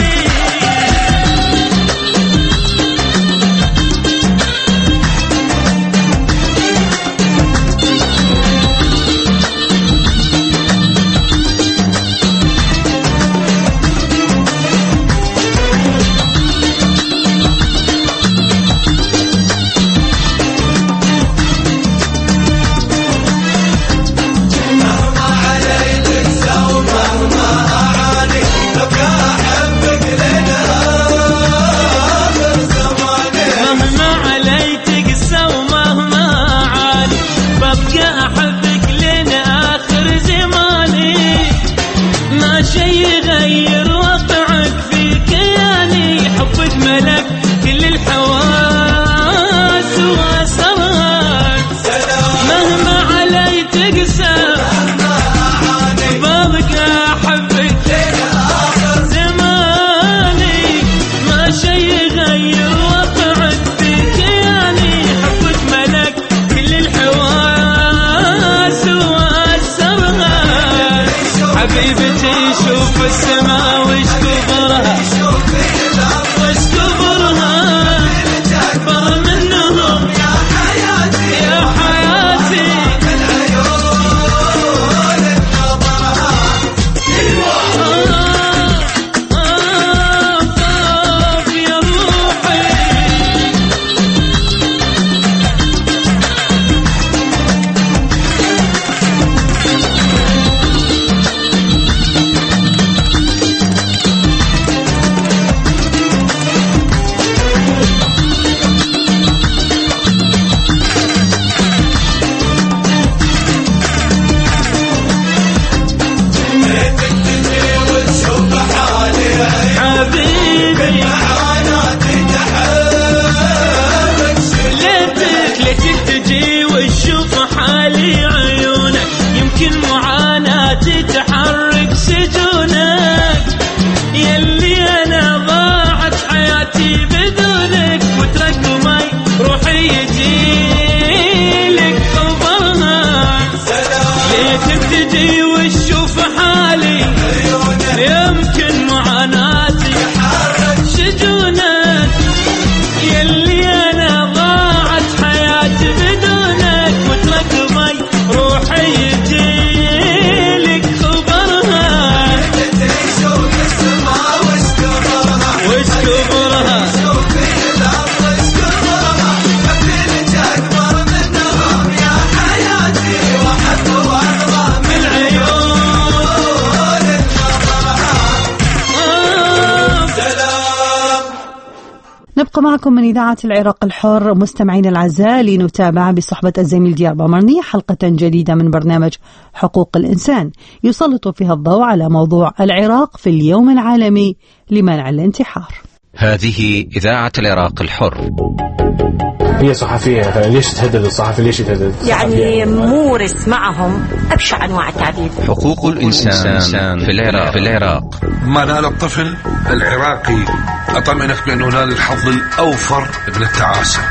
مهما عليك تساو مهما أعاني ببقى أحبك لنا آخر زماني مهما عليك تقسى ومهما أعاني ببقى أحبك لنا آخر زماني ما شي يغير وقعك في كياني حبك ملك كل الحواس وأسرار مهما علي تقسى ببقى أحبك لآخر زماني ما شي يغير وقعك في كياني حبك ملك كل الحواس وأسرار حبيبتي شوف السماء وش كبرها وش كبرها أكبر منهم يا حياتي يا حياتي من عيون نظرها طاف يا روحي حبيبي ليتك ليتك تجي وتشوف حالي عيونك يمكن معاناتي تحرك سجونك يلي انا ضاعت حياتي بدونك وترقمي روحي يجيلك خبرها ليتك تجي وتشوف حالي يمكن معاناتي سجونك يلي انا ضاعت حياتي بدونك وترقمي روحي يجيلك خبرها شوق السماء واشكبرها واشكبرها شوق الارض اشكبرها حبيبتي اكبر منهم يا حياتي واحب واحضر من عيون نظرها سلام. نبقى معكم من إذاعة العراق الحر مستمعين الأعزاء لنتابع بصحبة الزميل ديار بامرني حلقة جديدة من برنامج حقوق الإنسان يسلط فيها الضوء على موضوع العراق في اليوم العالمي لمنع الانتحار. هذه إذاعة العراق الحر. هي صحفية، ليش تهدد الصحفي؟ ليش تهدد؟ يعني مورس معهم أبشع أنواع التعذيب. حقوق الإنسان في العراق. في العراق ما نال الطفل العراقي أطمئنك بأنه نال الحظ الأوفر من التعاسة.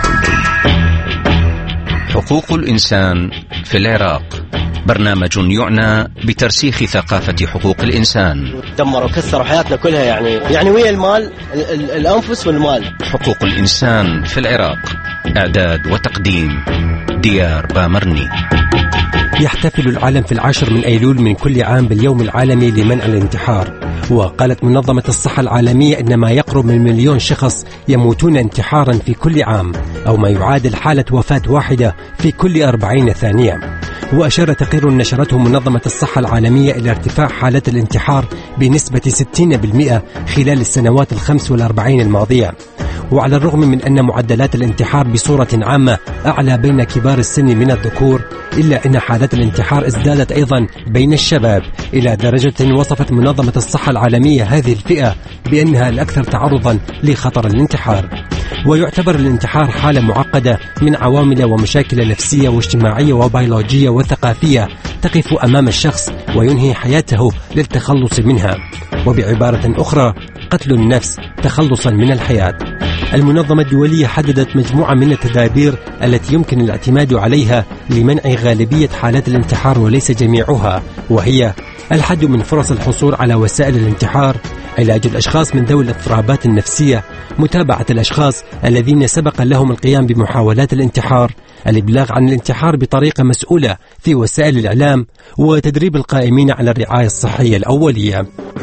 حقوق الإنسان في العراق برنامج يعنى بترسيخ ثقافة حقوق الإنسان. دمروا كسروا حياتنا كلها يعني يعني ويا المال ال ال الأنفس والمال. حقوق الإنسان في العراق، إعداد وتقديم ديار بامرني. يحتفل العالم في العاشر من أيلول من كل عام باليوم العالمي لمنع الانتحار. وقالت منظمة الصحة العالمية إن ما يقرب من مليون شخص يموتون انتحارا في كل عام، أو ما يعادل حالة وفاة واحدة في كل أربعين ثانية. وأشار تقرير نشرته منظمة الصحة العالمية إلى ارتفاع حالات الانتحار بنسبة ستين بالمئة خلال السنوات الخمس والأربعين الماضية. وعلى الرغم من أن معدلات الانتحار بصورة عامة أعلى بين كبار السن من الذكور، إلا أن حالات الانتحار ازدادت أيضا بين الشباب إلى درجة وصفت منظمة الصحة العالمية هذه الفئة بأنها الأكثر تعرضا لخطر الانتحار. ويعتبر الانتحار حالة معقدة من عوامل ومشاكل نفسية واجتماعية وبيولوجية وثقافية تقف أمام الشخص وينهي حياته للتخلص منها، وبعبارة أخرى قتل النفس تخلصا من الحياة. المنظمة الدولية حددت مجموعة من التدابير التي يمكن الاعتماد عليها لمنع غالبية حالات الانتحار وليس جميعها، وهي الحد من فرص الحصول على وسائل الانتحار، علاج الأشخاص من ذوي الاضطرابات النفسية، متابعة الأشخاص الذين سبق لهم القيام بمحاولات الانتحار، الإبلاغ عن الانتحار بطريقة مسؤولة في وسائل الإعلام، وتدريب القائمين على الرعاية الصحية الأولية.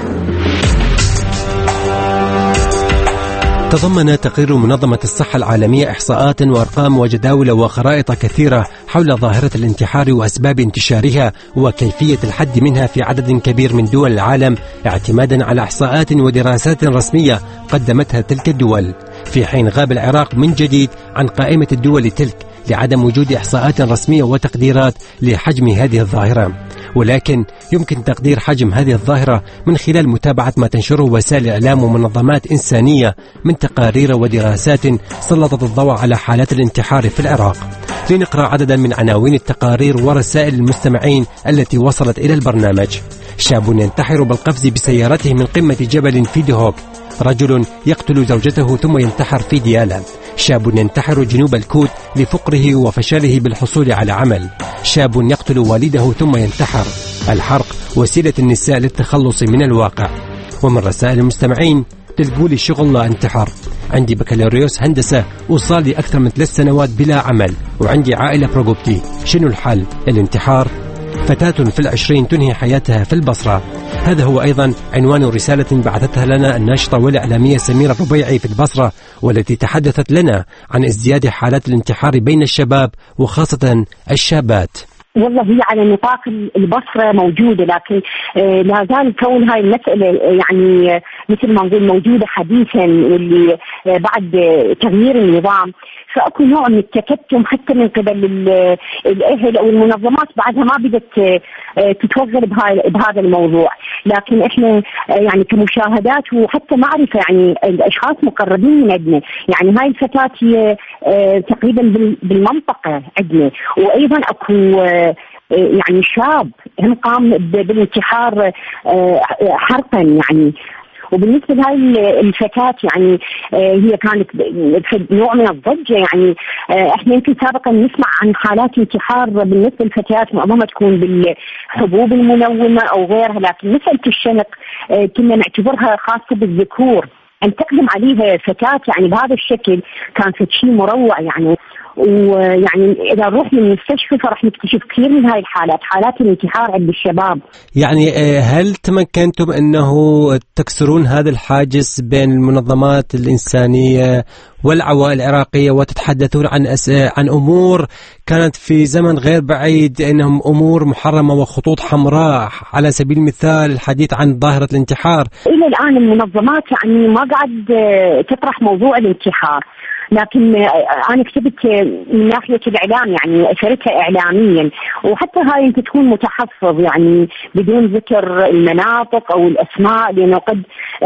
تضمن تقرير منظمة الصحة العالمية إحصاءات وأرقام وجداول وخرائط كثيرة حول ظاهرة الانتحار وأسباب انتشارها وكيفية الحد منها في عدد كبير من دول العالم، اعتمادا على إحصاءات ودراسات رسمية قدمتها تلك الدول، في حين غاب العراق من جديد عن قائمة الدول تلك لعدم وجود إحصاءات رسمية وتقديرات لحجم هذه الظاهرة. ولكن يمكن تقدير حجم هذه الظاهرة من خلال متابعة ما تنشره وسائل الإعلام ومنظمات إنسانية من تقارير ودراسات سلطت الضوء على حالات الانتحار في العراق. لنقرأ عددا من عناوين التقارير ورسائل المستمعين التي وصلت إلى البرنامج. شاب ينتحر بالقفز بسيارته من قمة جبل في دهوك. رجل يقتل زوجته ثم ينتحر في ديالا. شاب ينتحر جنوب الكوت لفقره وفشله بالحصول على عمل. شاب يقتل والده ثم ينتحر. الحرق وسيلة النساء للتخلص من الواقع. ومن رسائل المستمعين: تلقوا لي شغل لا انتحر، عندي بكالوريوس هندسة وصار لي أكثر من ثلاث سنوات بلا عمل وعندي عائلة في رقبتي، شنو الحل؟ الانتحار؟ فتاة في العشرين تنهي حياتها في البصرة. هذا هو أيضا عنوان رسالة بعثتها لنا الناشطة والإعلامية سميرة الربيعي في البصرة، والتي تحدثت لنا عن ازدياد حالات الانتحار بين الشباب وخاصة الشابات. والله هي على نطاق البصرة موجودة، لكن لا زال كون هاي المسألة يعني مثل ما نقول موجودة حديثا، واللي بعد تغيير النظام فأكو نوع من التكتم حتى من قبل الأهل أو المنظمات بعدها ما بدت تتوغل بهذا الموضوع. لكن إحنا يعني كمشاهدات وحتى معرفة يعني الأشخاص مقربين من عندنا، يعني هاي الفتاة هي تقريبا بالمنطقة عندنا، وأيضا أكو يعني شاب هم قام بالانتحار حرقا يعني. وبالنسبة لهاي الفتاة يعني هي كانت نوع من الضجة، يعني احنا يمكن سابقا نسمع عن حالات انتحار بالنسبة للفتيات معظمها تكون بالحبوب المنومة أو غيرها، لكن مسألة الشنق كنا نعتبرها خاصة بالذكور. أن تقدم عليها فتاة يعني بهذا الشكل كان شيء مروع يعني. ويعني إذا نروح للمستشفى فرح نكتشف كثير من هاي الحالات، حالات الانتحار عند الشباب. يعني هل تمكنتم أنه تكسرون هذا الحاجز بين المنظمات الإنسانية والعوائل العراقية وتتحدثون عن أس... عن أمور كانت في زمن غير بعيد أنهم أمور محرمة وخطوط حمراء، على سبيل المثال الحديث عن ظاهرة الانتحار؟ إلى الآن المنظمات يعني ما قاعد تطرح موضوع الانتحار، لكن أنا كتبت من ناحية الإعلام يعني أثرتها إعلاميا، وحتى هاي أنت تكون متحفظ يعني بدون ذكر المناطق أو الأسماء، لأنه قد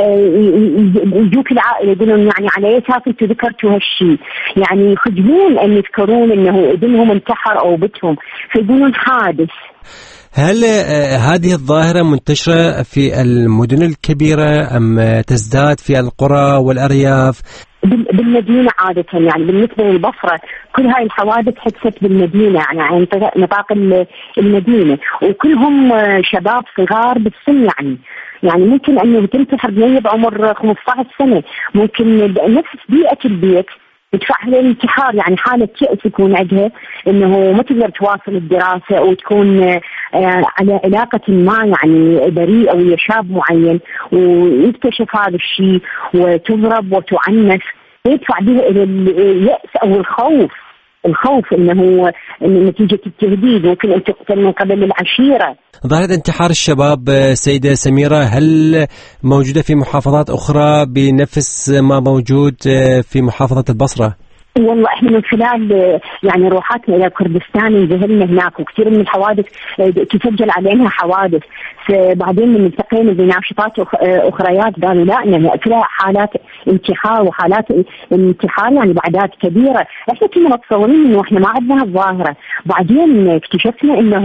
يجوك العائلة يقولون يعني على أساس أنتوا ذكرتوا هالشيء، يعني يخجلون أن يذكرون أنه ابنهم انتحر أو بنتهم فيقولون حادث. هل هذه الظاهرة منتشرة في المدن الكبيرة أم تزداد في القرى والأرياف؟ بالمدينة عادة، يعني بالنسبة للبصرة كل هاي الحوادث حدثت بالمدينة، يعني عن نطاق المدينة، وكلهم شباب صغار بالسن يعني يعني ممكن أنه تنتحر بنية بعمر خمسة عشر سنة، ممكن نفس بيئة البيت تدفعها للانتحار، يعني حالة يأس يكون عندها انه ما تقدر تواصل الدراسة وتكون على علاقة ما يعني بريئة ويا شاب معين ويكتشف هذا الشيء وتضرب وتعنف، يدفع بها الى اليأس او الخوف. الخوف انه نتيجة التهديد ممكن ان تقتل من قبل العشيرة. ظاهرة انتحار الشباب سيدة سميرة هل موجودة في محافظات أخرى بنفس ما موجود في محافظة البصرة؟ والله احنا من خلال يعني روحاتنا الى كردستان انزهلنا هناك، وكثير من الحوادث تسجل عليها حوادث، فبعدين من التقينا بناشطات اخريات قالوا لا انها فيها حالات انتحار وحالات انتحار يعني باعداد كبيره، احنا كنا متصورين انه احنا ما عندنا الظاهره، بعدين اكتشفنا انه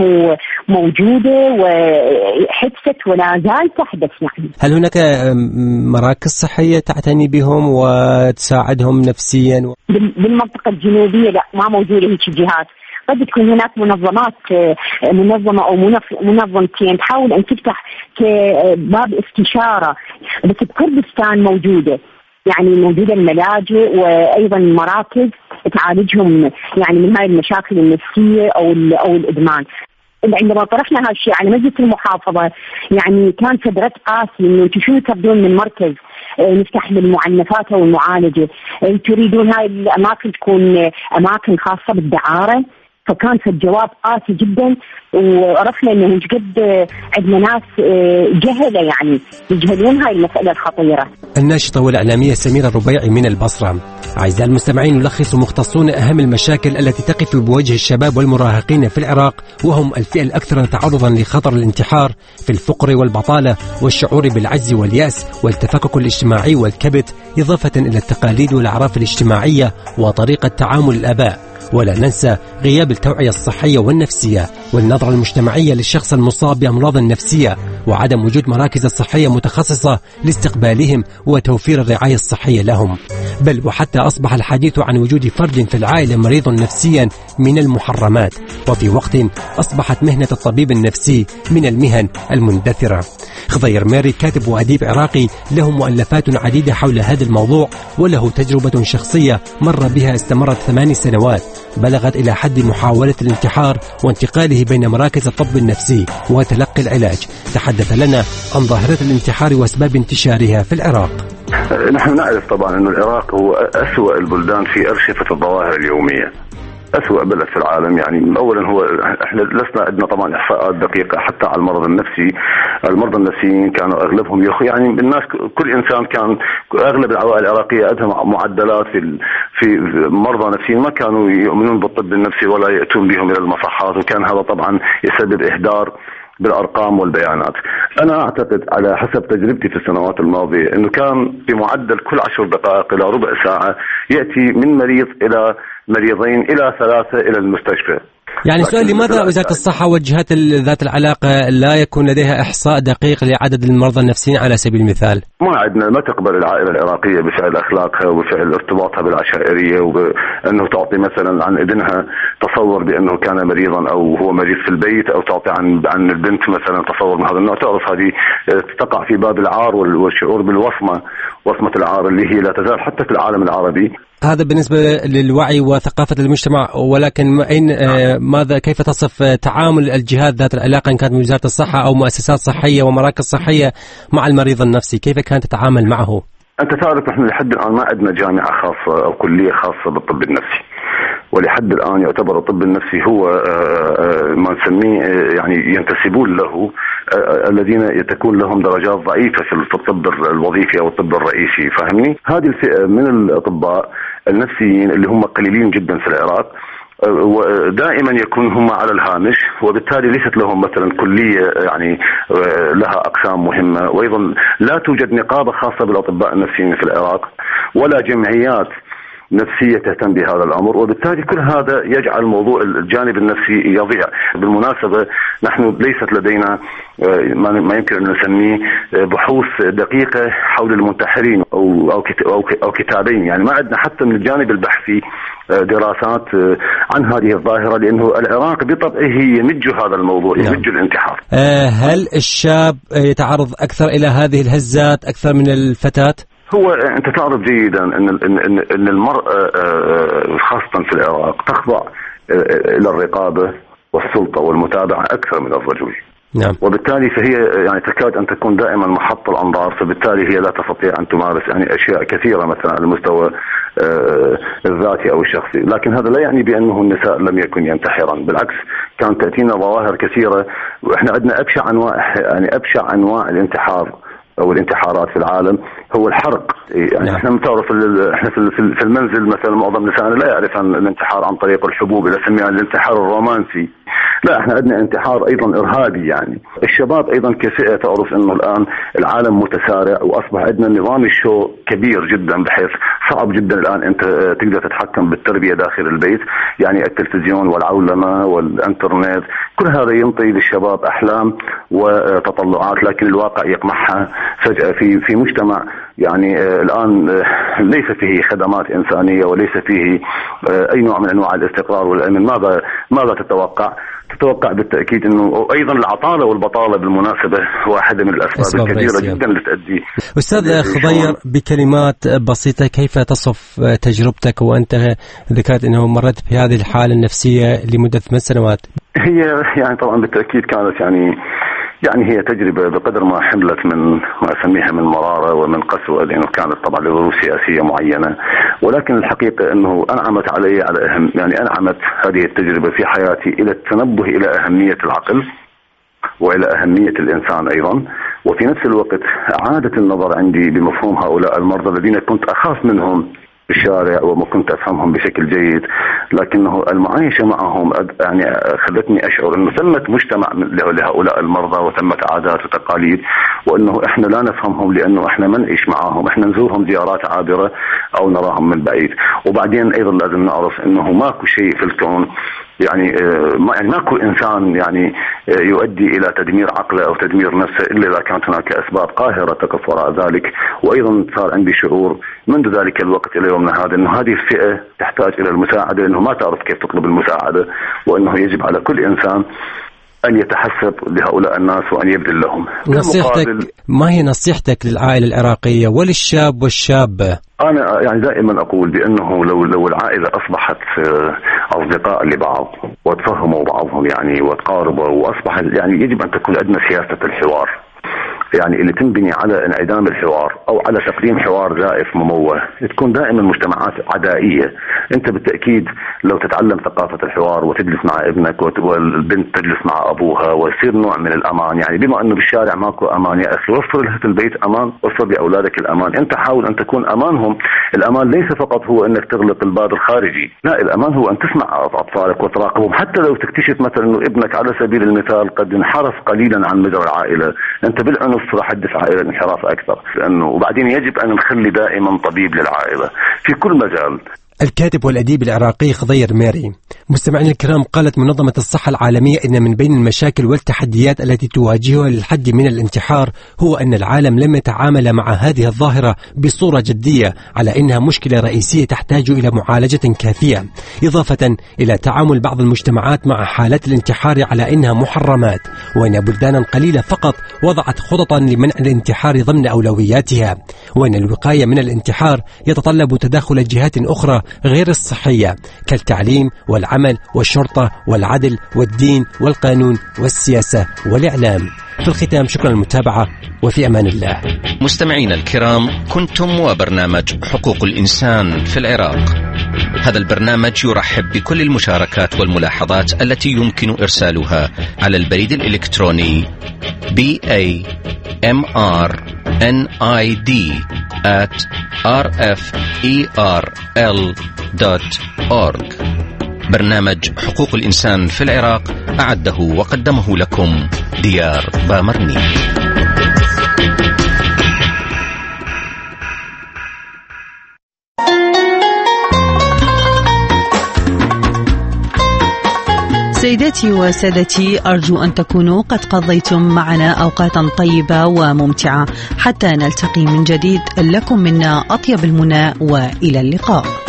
موجوده وحدثت ولا زال تحدث. يعني هل هناك مراكز صحيه تعتني بهم وتساعدهم نفسيا؟ بالمنطقة الجنوبية لا ما موجودة هيك جهات، قد تكون هناك منظمات منظمة أو منظمتين تحاول أن تفتح كباب استشارة، بس بكردستان موجودة، يعني موجودة الملاجئ وأيضا مراكز تعالجهم يعني من هاي المشاكل النفسية أو أو الإدمان. عندما طرحنا هذا الشيء على مجلس المحافظة يعني كان فدرة قاسي إنه أنتم شو تبدون من مركز نفتح للمعنفات أو المعالجة، تريدون هاي الأماكن تكون أماكن خاصة بالدعارة؟ فكان في الجواب قاسي جدا، وعرفنا انه قد عندنا ناس جهله يعني يجهلون هاي المساله الخطيره. الناشطه والاعلاميه سميره الربيعي من البصره. اعزائي المستمعين، يلخص مختصون اهم المشاكل التي تقف بوجه الشباب والمراهقين في العراق، وهم الفئه الاكثر تعرضا لخطر الانتحار في الفقر والبطاله والشعور بالعجز والياس والتفكك الاجتماعي والكبت، اضافه الى التقاليد والاعراف الاجتماعيه وطريقه تعامل الاباء. ولا ننسى غياب التوعية الصحية والنفسية والنظرة المجتمعية للشخص المصاب بأمراض نفسية، وعدم وجود مراكز صحية متخصصة لاستقبالهم وتوفير الرعاية الصحية لهم. بل وحتى أصبح الحديث عن وجود فرد في العائلة مريض نفسيا من المحرمات، وفي وقت أصبحت مهنة الطبيب النفسي من المهن المندثرة. خضير ماري كاتب وأديب عراقي له مؤلفات عديدة حول هذا الموضوع، وله تجربة شخصية مر بها استمرت ثمان سنوات بلغت إلى حد محاولة الانتحار وانتقاله بين مراكز الطب النفسي وتلقي العلاج. تحدث لنا عن ظاهرة الانتحار وأسباب انتشارها في العراق. نحن نعرف طبعا أن العراق هو أسوأ البلدان في أرشفة الظواهر اليومية، أسوأ بلد في العالم. يعني أولا هو إحنا لسنا عندنا طبعا إحصاءات دقيقة حتى على المرض النفسي. المرضى النفسيين كانوا أغلبهم يخ يعني الناس كل إنسان كان أغلب العوائل العراقية عندها معدلات في في مرضى نفسيين ما كانوا يؤمنون بالطب النفسي ولا يأتون بهم إلى المصحات، وكان هذا طبعا يسبب إهدار بالأرقام والبيانات. أنا أعتقد على حسب تجربتي في السنوات الماضية أنه كان بمعدل كل عشر دقائق إلى ربع ساعة يأتي من مريض إلى مريضين إلى ثلاثة إلى المستشفى. يعني سؤال، لماذا وزارة الصحة والجهات ذات العلاقة لا يكون لديها إحصاء دقيق لعدد المرضى النفسيين على سبيل المثال؟ ما عندنا، ما تقبل العائلة العراقية بفعل أخلاقها وبفعل ارتباطها بالعشائرية، وبأنه تعطي مثلا عن ابنها تصور بأنه كان مريضا أو هو مريض في البيت، أو تعطي عن عن البنت مثلا تصور من هذا النوع. تعرف هذه تقع في باب العار والشعور بالوصمة، وصمة العار اللي هي لا تزال حتى في العالم العربي. هذا بالنسبة للوعي وثقافة المجتمع، ولكن أين ماذا كيف تصف تعامل الجهات ذات العلاقة إن كانت من وزارة الصحة أو مؤسسات صحية ومراكز صحية مع المريض النفسي؟ كيف كانت تتعامل معه؟ أنت تعرف نحن لحد الآن ما عندنا جامعة خاصة أو كلية خاصة بالطب النفسي، ولحد الآن يعتبر الطب النفسي هو ما نسميه يعني ينتسبون له الذين تكون لهم درجات ضعيفة في الطب الوظيفي أو الطب الرئيسي. فهمني؟ هذه الفئة من الأطباء النفسيين اللي هم قليلين جدا في العراق ودائما يكون هم على الهامش، وبالتالي ليست لهم مثلا كلية يعني لها أقسام مهمة، وأيضا لا توجد نقابة خاصة بالأطباء النفسيين في العراق ولا جمعيات نفسية تهتم بهذا الأمر، وبالتالي كل هذا يجعل موضوع الجانب النفسي يضيع. بالمناسبة نحن ليست لدينا ما يمكن أن نسميه بحوث دقيقة حول المنتحرين أو أو كتابين، يعني ما عندنا حتى من الجانب البحثي دراسات عن هذه الظاهرة، لأنه العراق بطبعه يمج هذا الموضوع، يمج الانتحار. هل الشاب يتعرض أكثر إلى هذه الهزات أكثر من الفتاة؟ هو أنت تعرف جيدا أن أن أن المرأة خاصة في العراق تخضع إلى الرقابة والسلطة والمتابعة أكثر من الرجل. نعم. وبالتالي فهي يعني تكاد أن تكون دائما محط الأنظار، فبالتالي هي لا تستطيع أن تمارس يعني أشياء كثيرة مثلا على المستوى الذاتي أو الشخصي. لكن هذا لا يعني بأنه النساء لم يكن ينتحرا، بالعكس كانت تأتينا ظواهر كثيرة، وإحنا عندنا أبشع أنواع يعني أبشع أنواع الانتحار أو الانتحارات في العالم هو الحرق. يعني نعم. احنا بتعرف احنا في المنزل مثلا معظم نسائنا لا يعرف عن الانتحار عن طريق الحبوب، اللي سميها الانتحار الرومانسي. لا، احنا عندنا انتحار ايضا ارهابي. يعني الشباب ايضا كفئة تعرف انه الان العالم متسارع، واصبح عندنا نظام الشو كبير جدا، بحيث صعب جدا الان انت تقدر تتحكم بالتربية داخل البيت. يعني التلفزيون والعولمة والانترنت كل هذا ينطي للشباب احلام وتطلعات، لكن الواقع يقمعها فجأة في في مجتمع يعني الآن ليس فيه خدمات إنسانية وليس فيه أي نوع من أنواع الاستقرار والأمن. ماذا ماذا تتوقع؟ تتوقع بالتأكيد أنه أيضا العطالة والبطالة بالمناسبة واحدة من الأسباب الكبيرة جدا اللي تؤدي. أستاذ خضير، بكلمات بسيطة كيف تصف تجربتك وأنت ذكرت أنه مرت بهذه الحالة النفسية لمدة ثمان سنوات؟ هي يعني طبعا بالتأكيد كانت يعني يعني هي تجربة بقدر ما حملت من ما أسميها من مرارة ومن قسوة، لأنه كانت طبعا لظروف سياسية معينة، ولكن الحقيقة أنه أنعمت علي على أهم يعني أنعمت هذه التجربة في حياتي إلى التنبه إلى أهمية العقل وإلى أهمية الإنسان أيضا، وفي نفس الوقت أعادت النظر عندي بمفهوم هؤلاء المرضى الذين كنت أخاف منهم في الشارع وما كنت أفهمهم بشكل جيد، لكنه المعايشة معهم يعني خلتني أشعر أنه ثمة مجتمع لهؤلاء المرضى وثمة عادات وتقاليد، وأنه إحنا لا نفهمهم لأنه إحنا ما نعيش معهم، إحنا نزورهم زيارات عابرة أو نراهم من بعيد. وبعدين أيضا لازم نعرف أنه ماكو شيء في الكون يعني ما يعني ماكو إنسان يعني يؤدي إلى تدمير عقله أو تدمير نفسه إلا إذا كانت هناك أسباب قاهرة تقف وراء ذلك. وأيضا صار عندي شعور منذ ذلك الوقت إلى يومنا هذا أنه هذه الفئة تحتاج إلى المساعدة، لأنه ما تعرف كيف تطلب المساعدة، وأنه يجب على كل إنسان أن يتحسب لهؤلاء الناس وأن يبذل لهم. نصيحتك ما هي نصيحتك للعائلة العراقية وللشاب والشابة؟ أنا يعني دائما أقول بأنه لو لو العائلة أصبحت أصدقاء لبعض وتفهموا بعضهم يعني وتقاربوا، وأصبح يعني يجب أن تكون عندنا سياسة الحوار، يعني اللي تنبني على انعدام الحوار أو على تقديم حوار زائف مموه. تكون دائما مجتمعات عدائية. أنت بالتأكيد لو تتعلم ثقافة الحوار وتجلس مع ابنك والبنت تجلس مع أبوها ويصير نوع من الأمان، يعني بما أنه بالشارع ماكو أمان يا أخي، وفر لها في البيت أمان، وفر لأولادك الأمان. أنت حاول أن تكون أمانهم. الأمان ليس فقط هو أنك تغلق الباب الخارجي، لا، الأمان هو أن تسمع أطفالك وتراقبهم. حتى لو تكتشف مثلا أنه ابنك على سبيل المثال قد انحرف قليلا عن مجرى العائلة، أنت بالعنف راح تدفع إلى الانحراف أكثر. لأنه وبعدين يجب أن نخلي دائما طبيب للعائلة في كل مجال. الكاتب والأديب العراقي خضير ميري. مستمعينا الكرام، قالت منظمة الصحة العالمية إن من بين المشاكل والتحديات التي تواجهها للحد من الانتحار هو أن العالم لم يتعامل مع هذه الظاهرة بصورة جدية، على إنها مشكلة رئيسية تحتاج إلى معالجة كافية، إضافة إلى تعامل بعض المجتمعات مع حالات الانتحار على إنها محرمات، وأن بلدانا قليلة فقط وضعت خططا لمنع الانتحار ضمن أولوياتها، وأن الوقاية من الانتحار يتطلب تدخل جهات أخرى غير الصحية كالتعليم والعمل والشرطة والعدل والدين والقانون والسياسة والإعلام. في الختام شكرا للمتابعة وفي أمان الله. مستمعينا الكرام، كنتم وبرنامج حقوق الإنسان في العراق. هذا البرنامج يرحب بكل المشاركات والملاحظات التي يمكن إرسالها على البريد الإلكتروني بي إيه إم آر إن آي دي آت آر إف إي آر إل دوت أورغ. برنامج حقوق الإنسان في العراق أعده وقدمه لكم ديار بامرني. سيداتي وسادتي، أرجو أن تكونوا قد قضيتم معنا أوقاتا طيبة وممتعة. حتى نلتقي من جديد، لكم منا أطيب المنى وإلى اللقاء.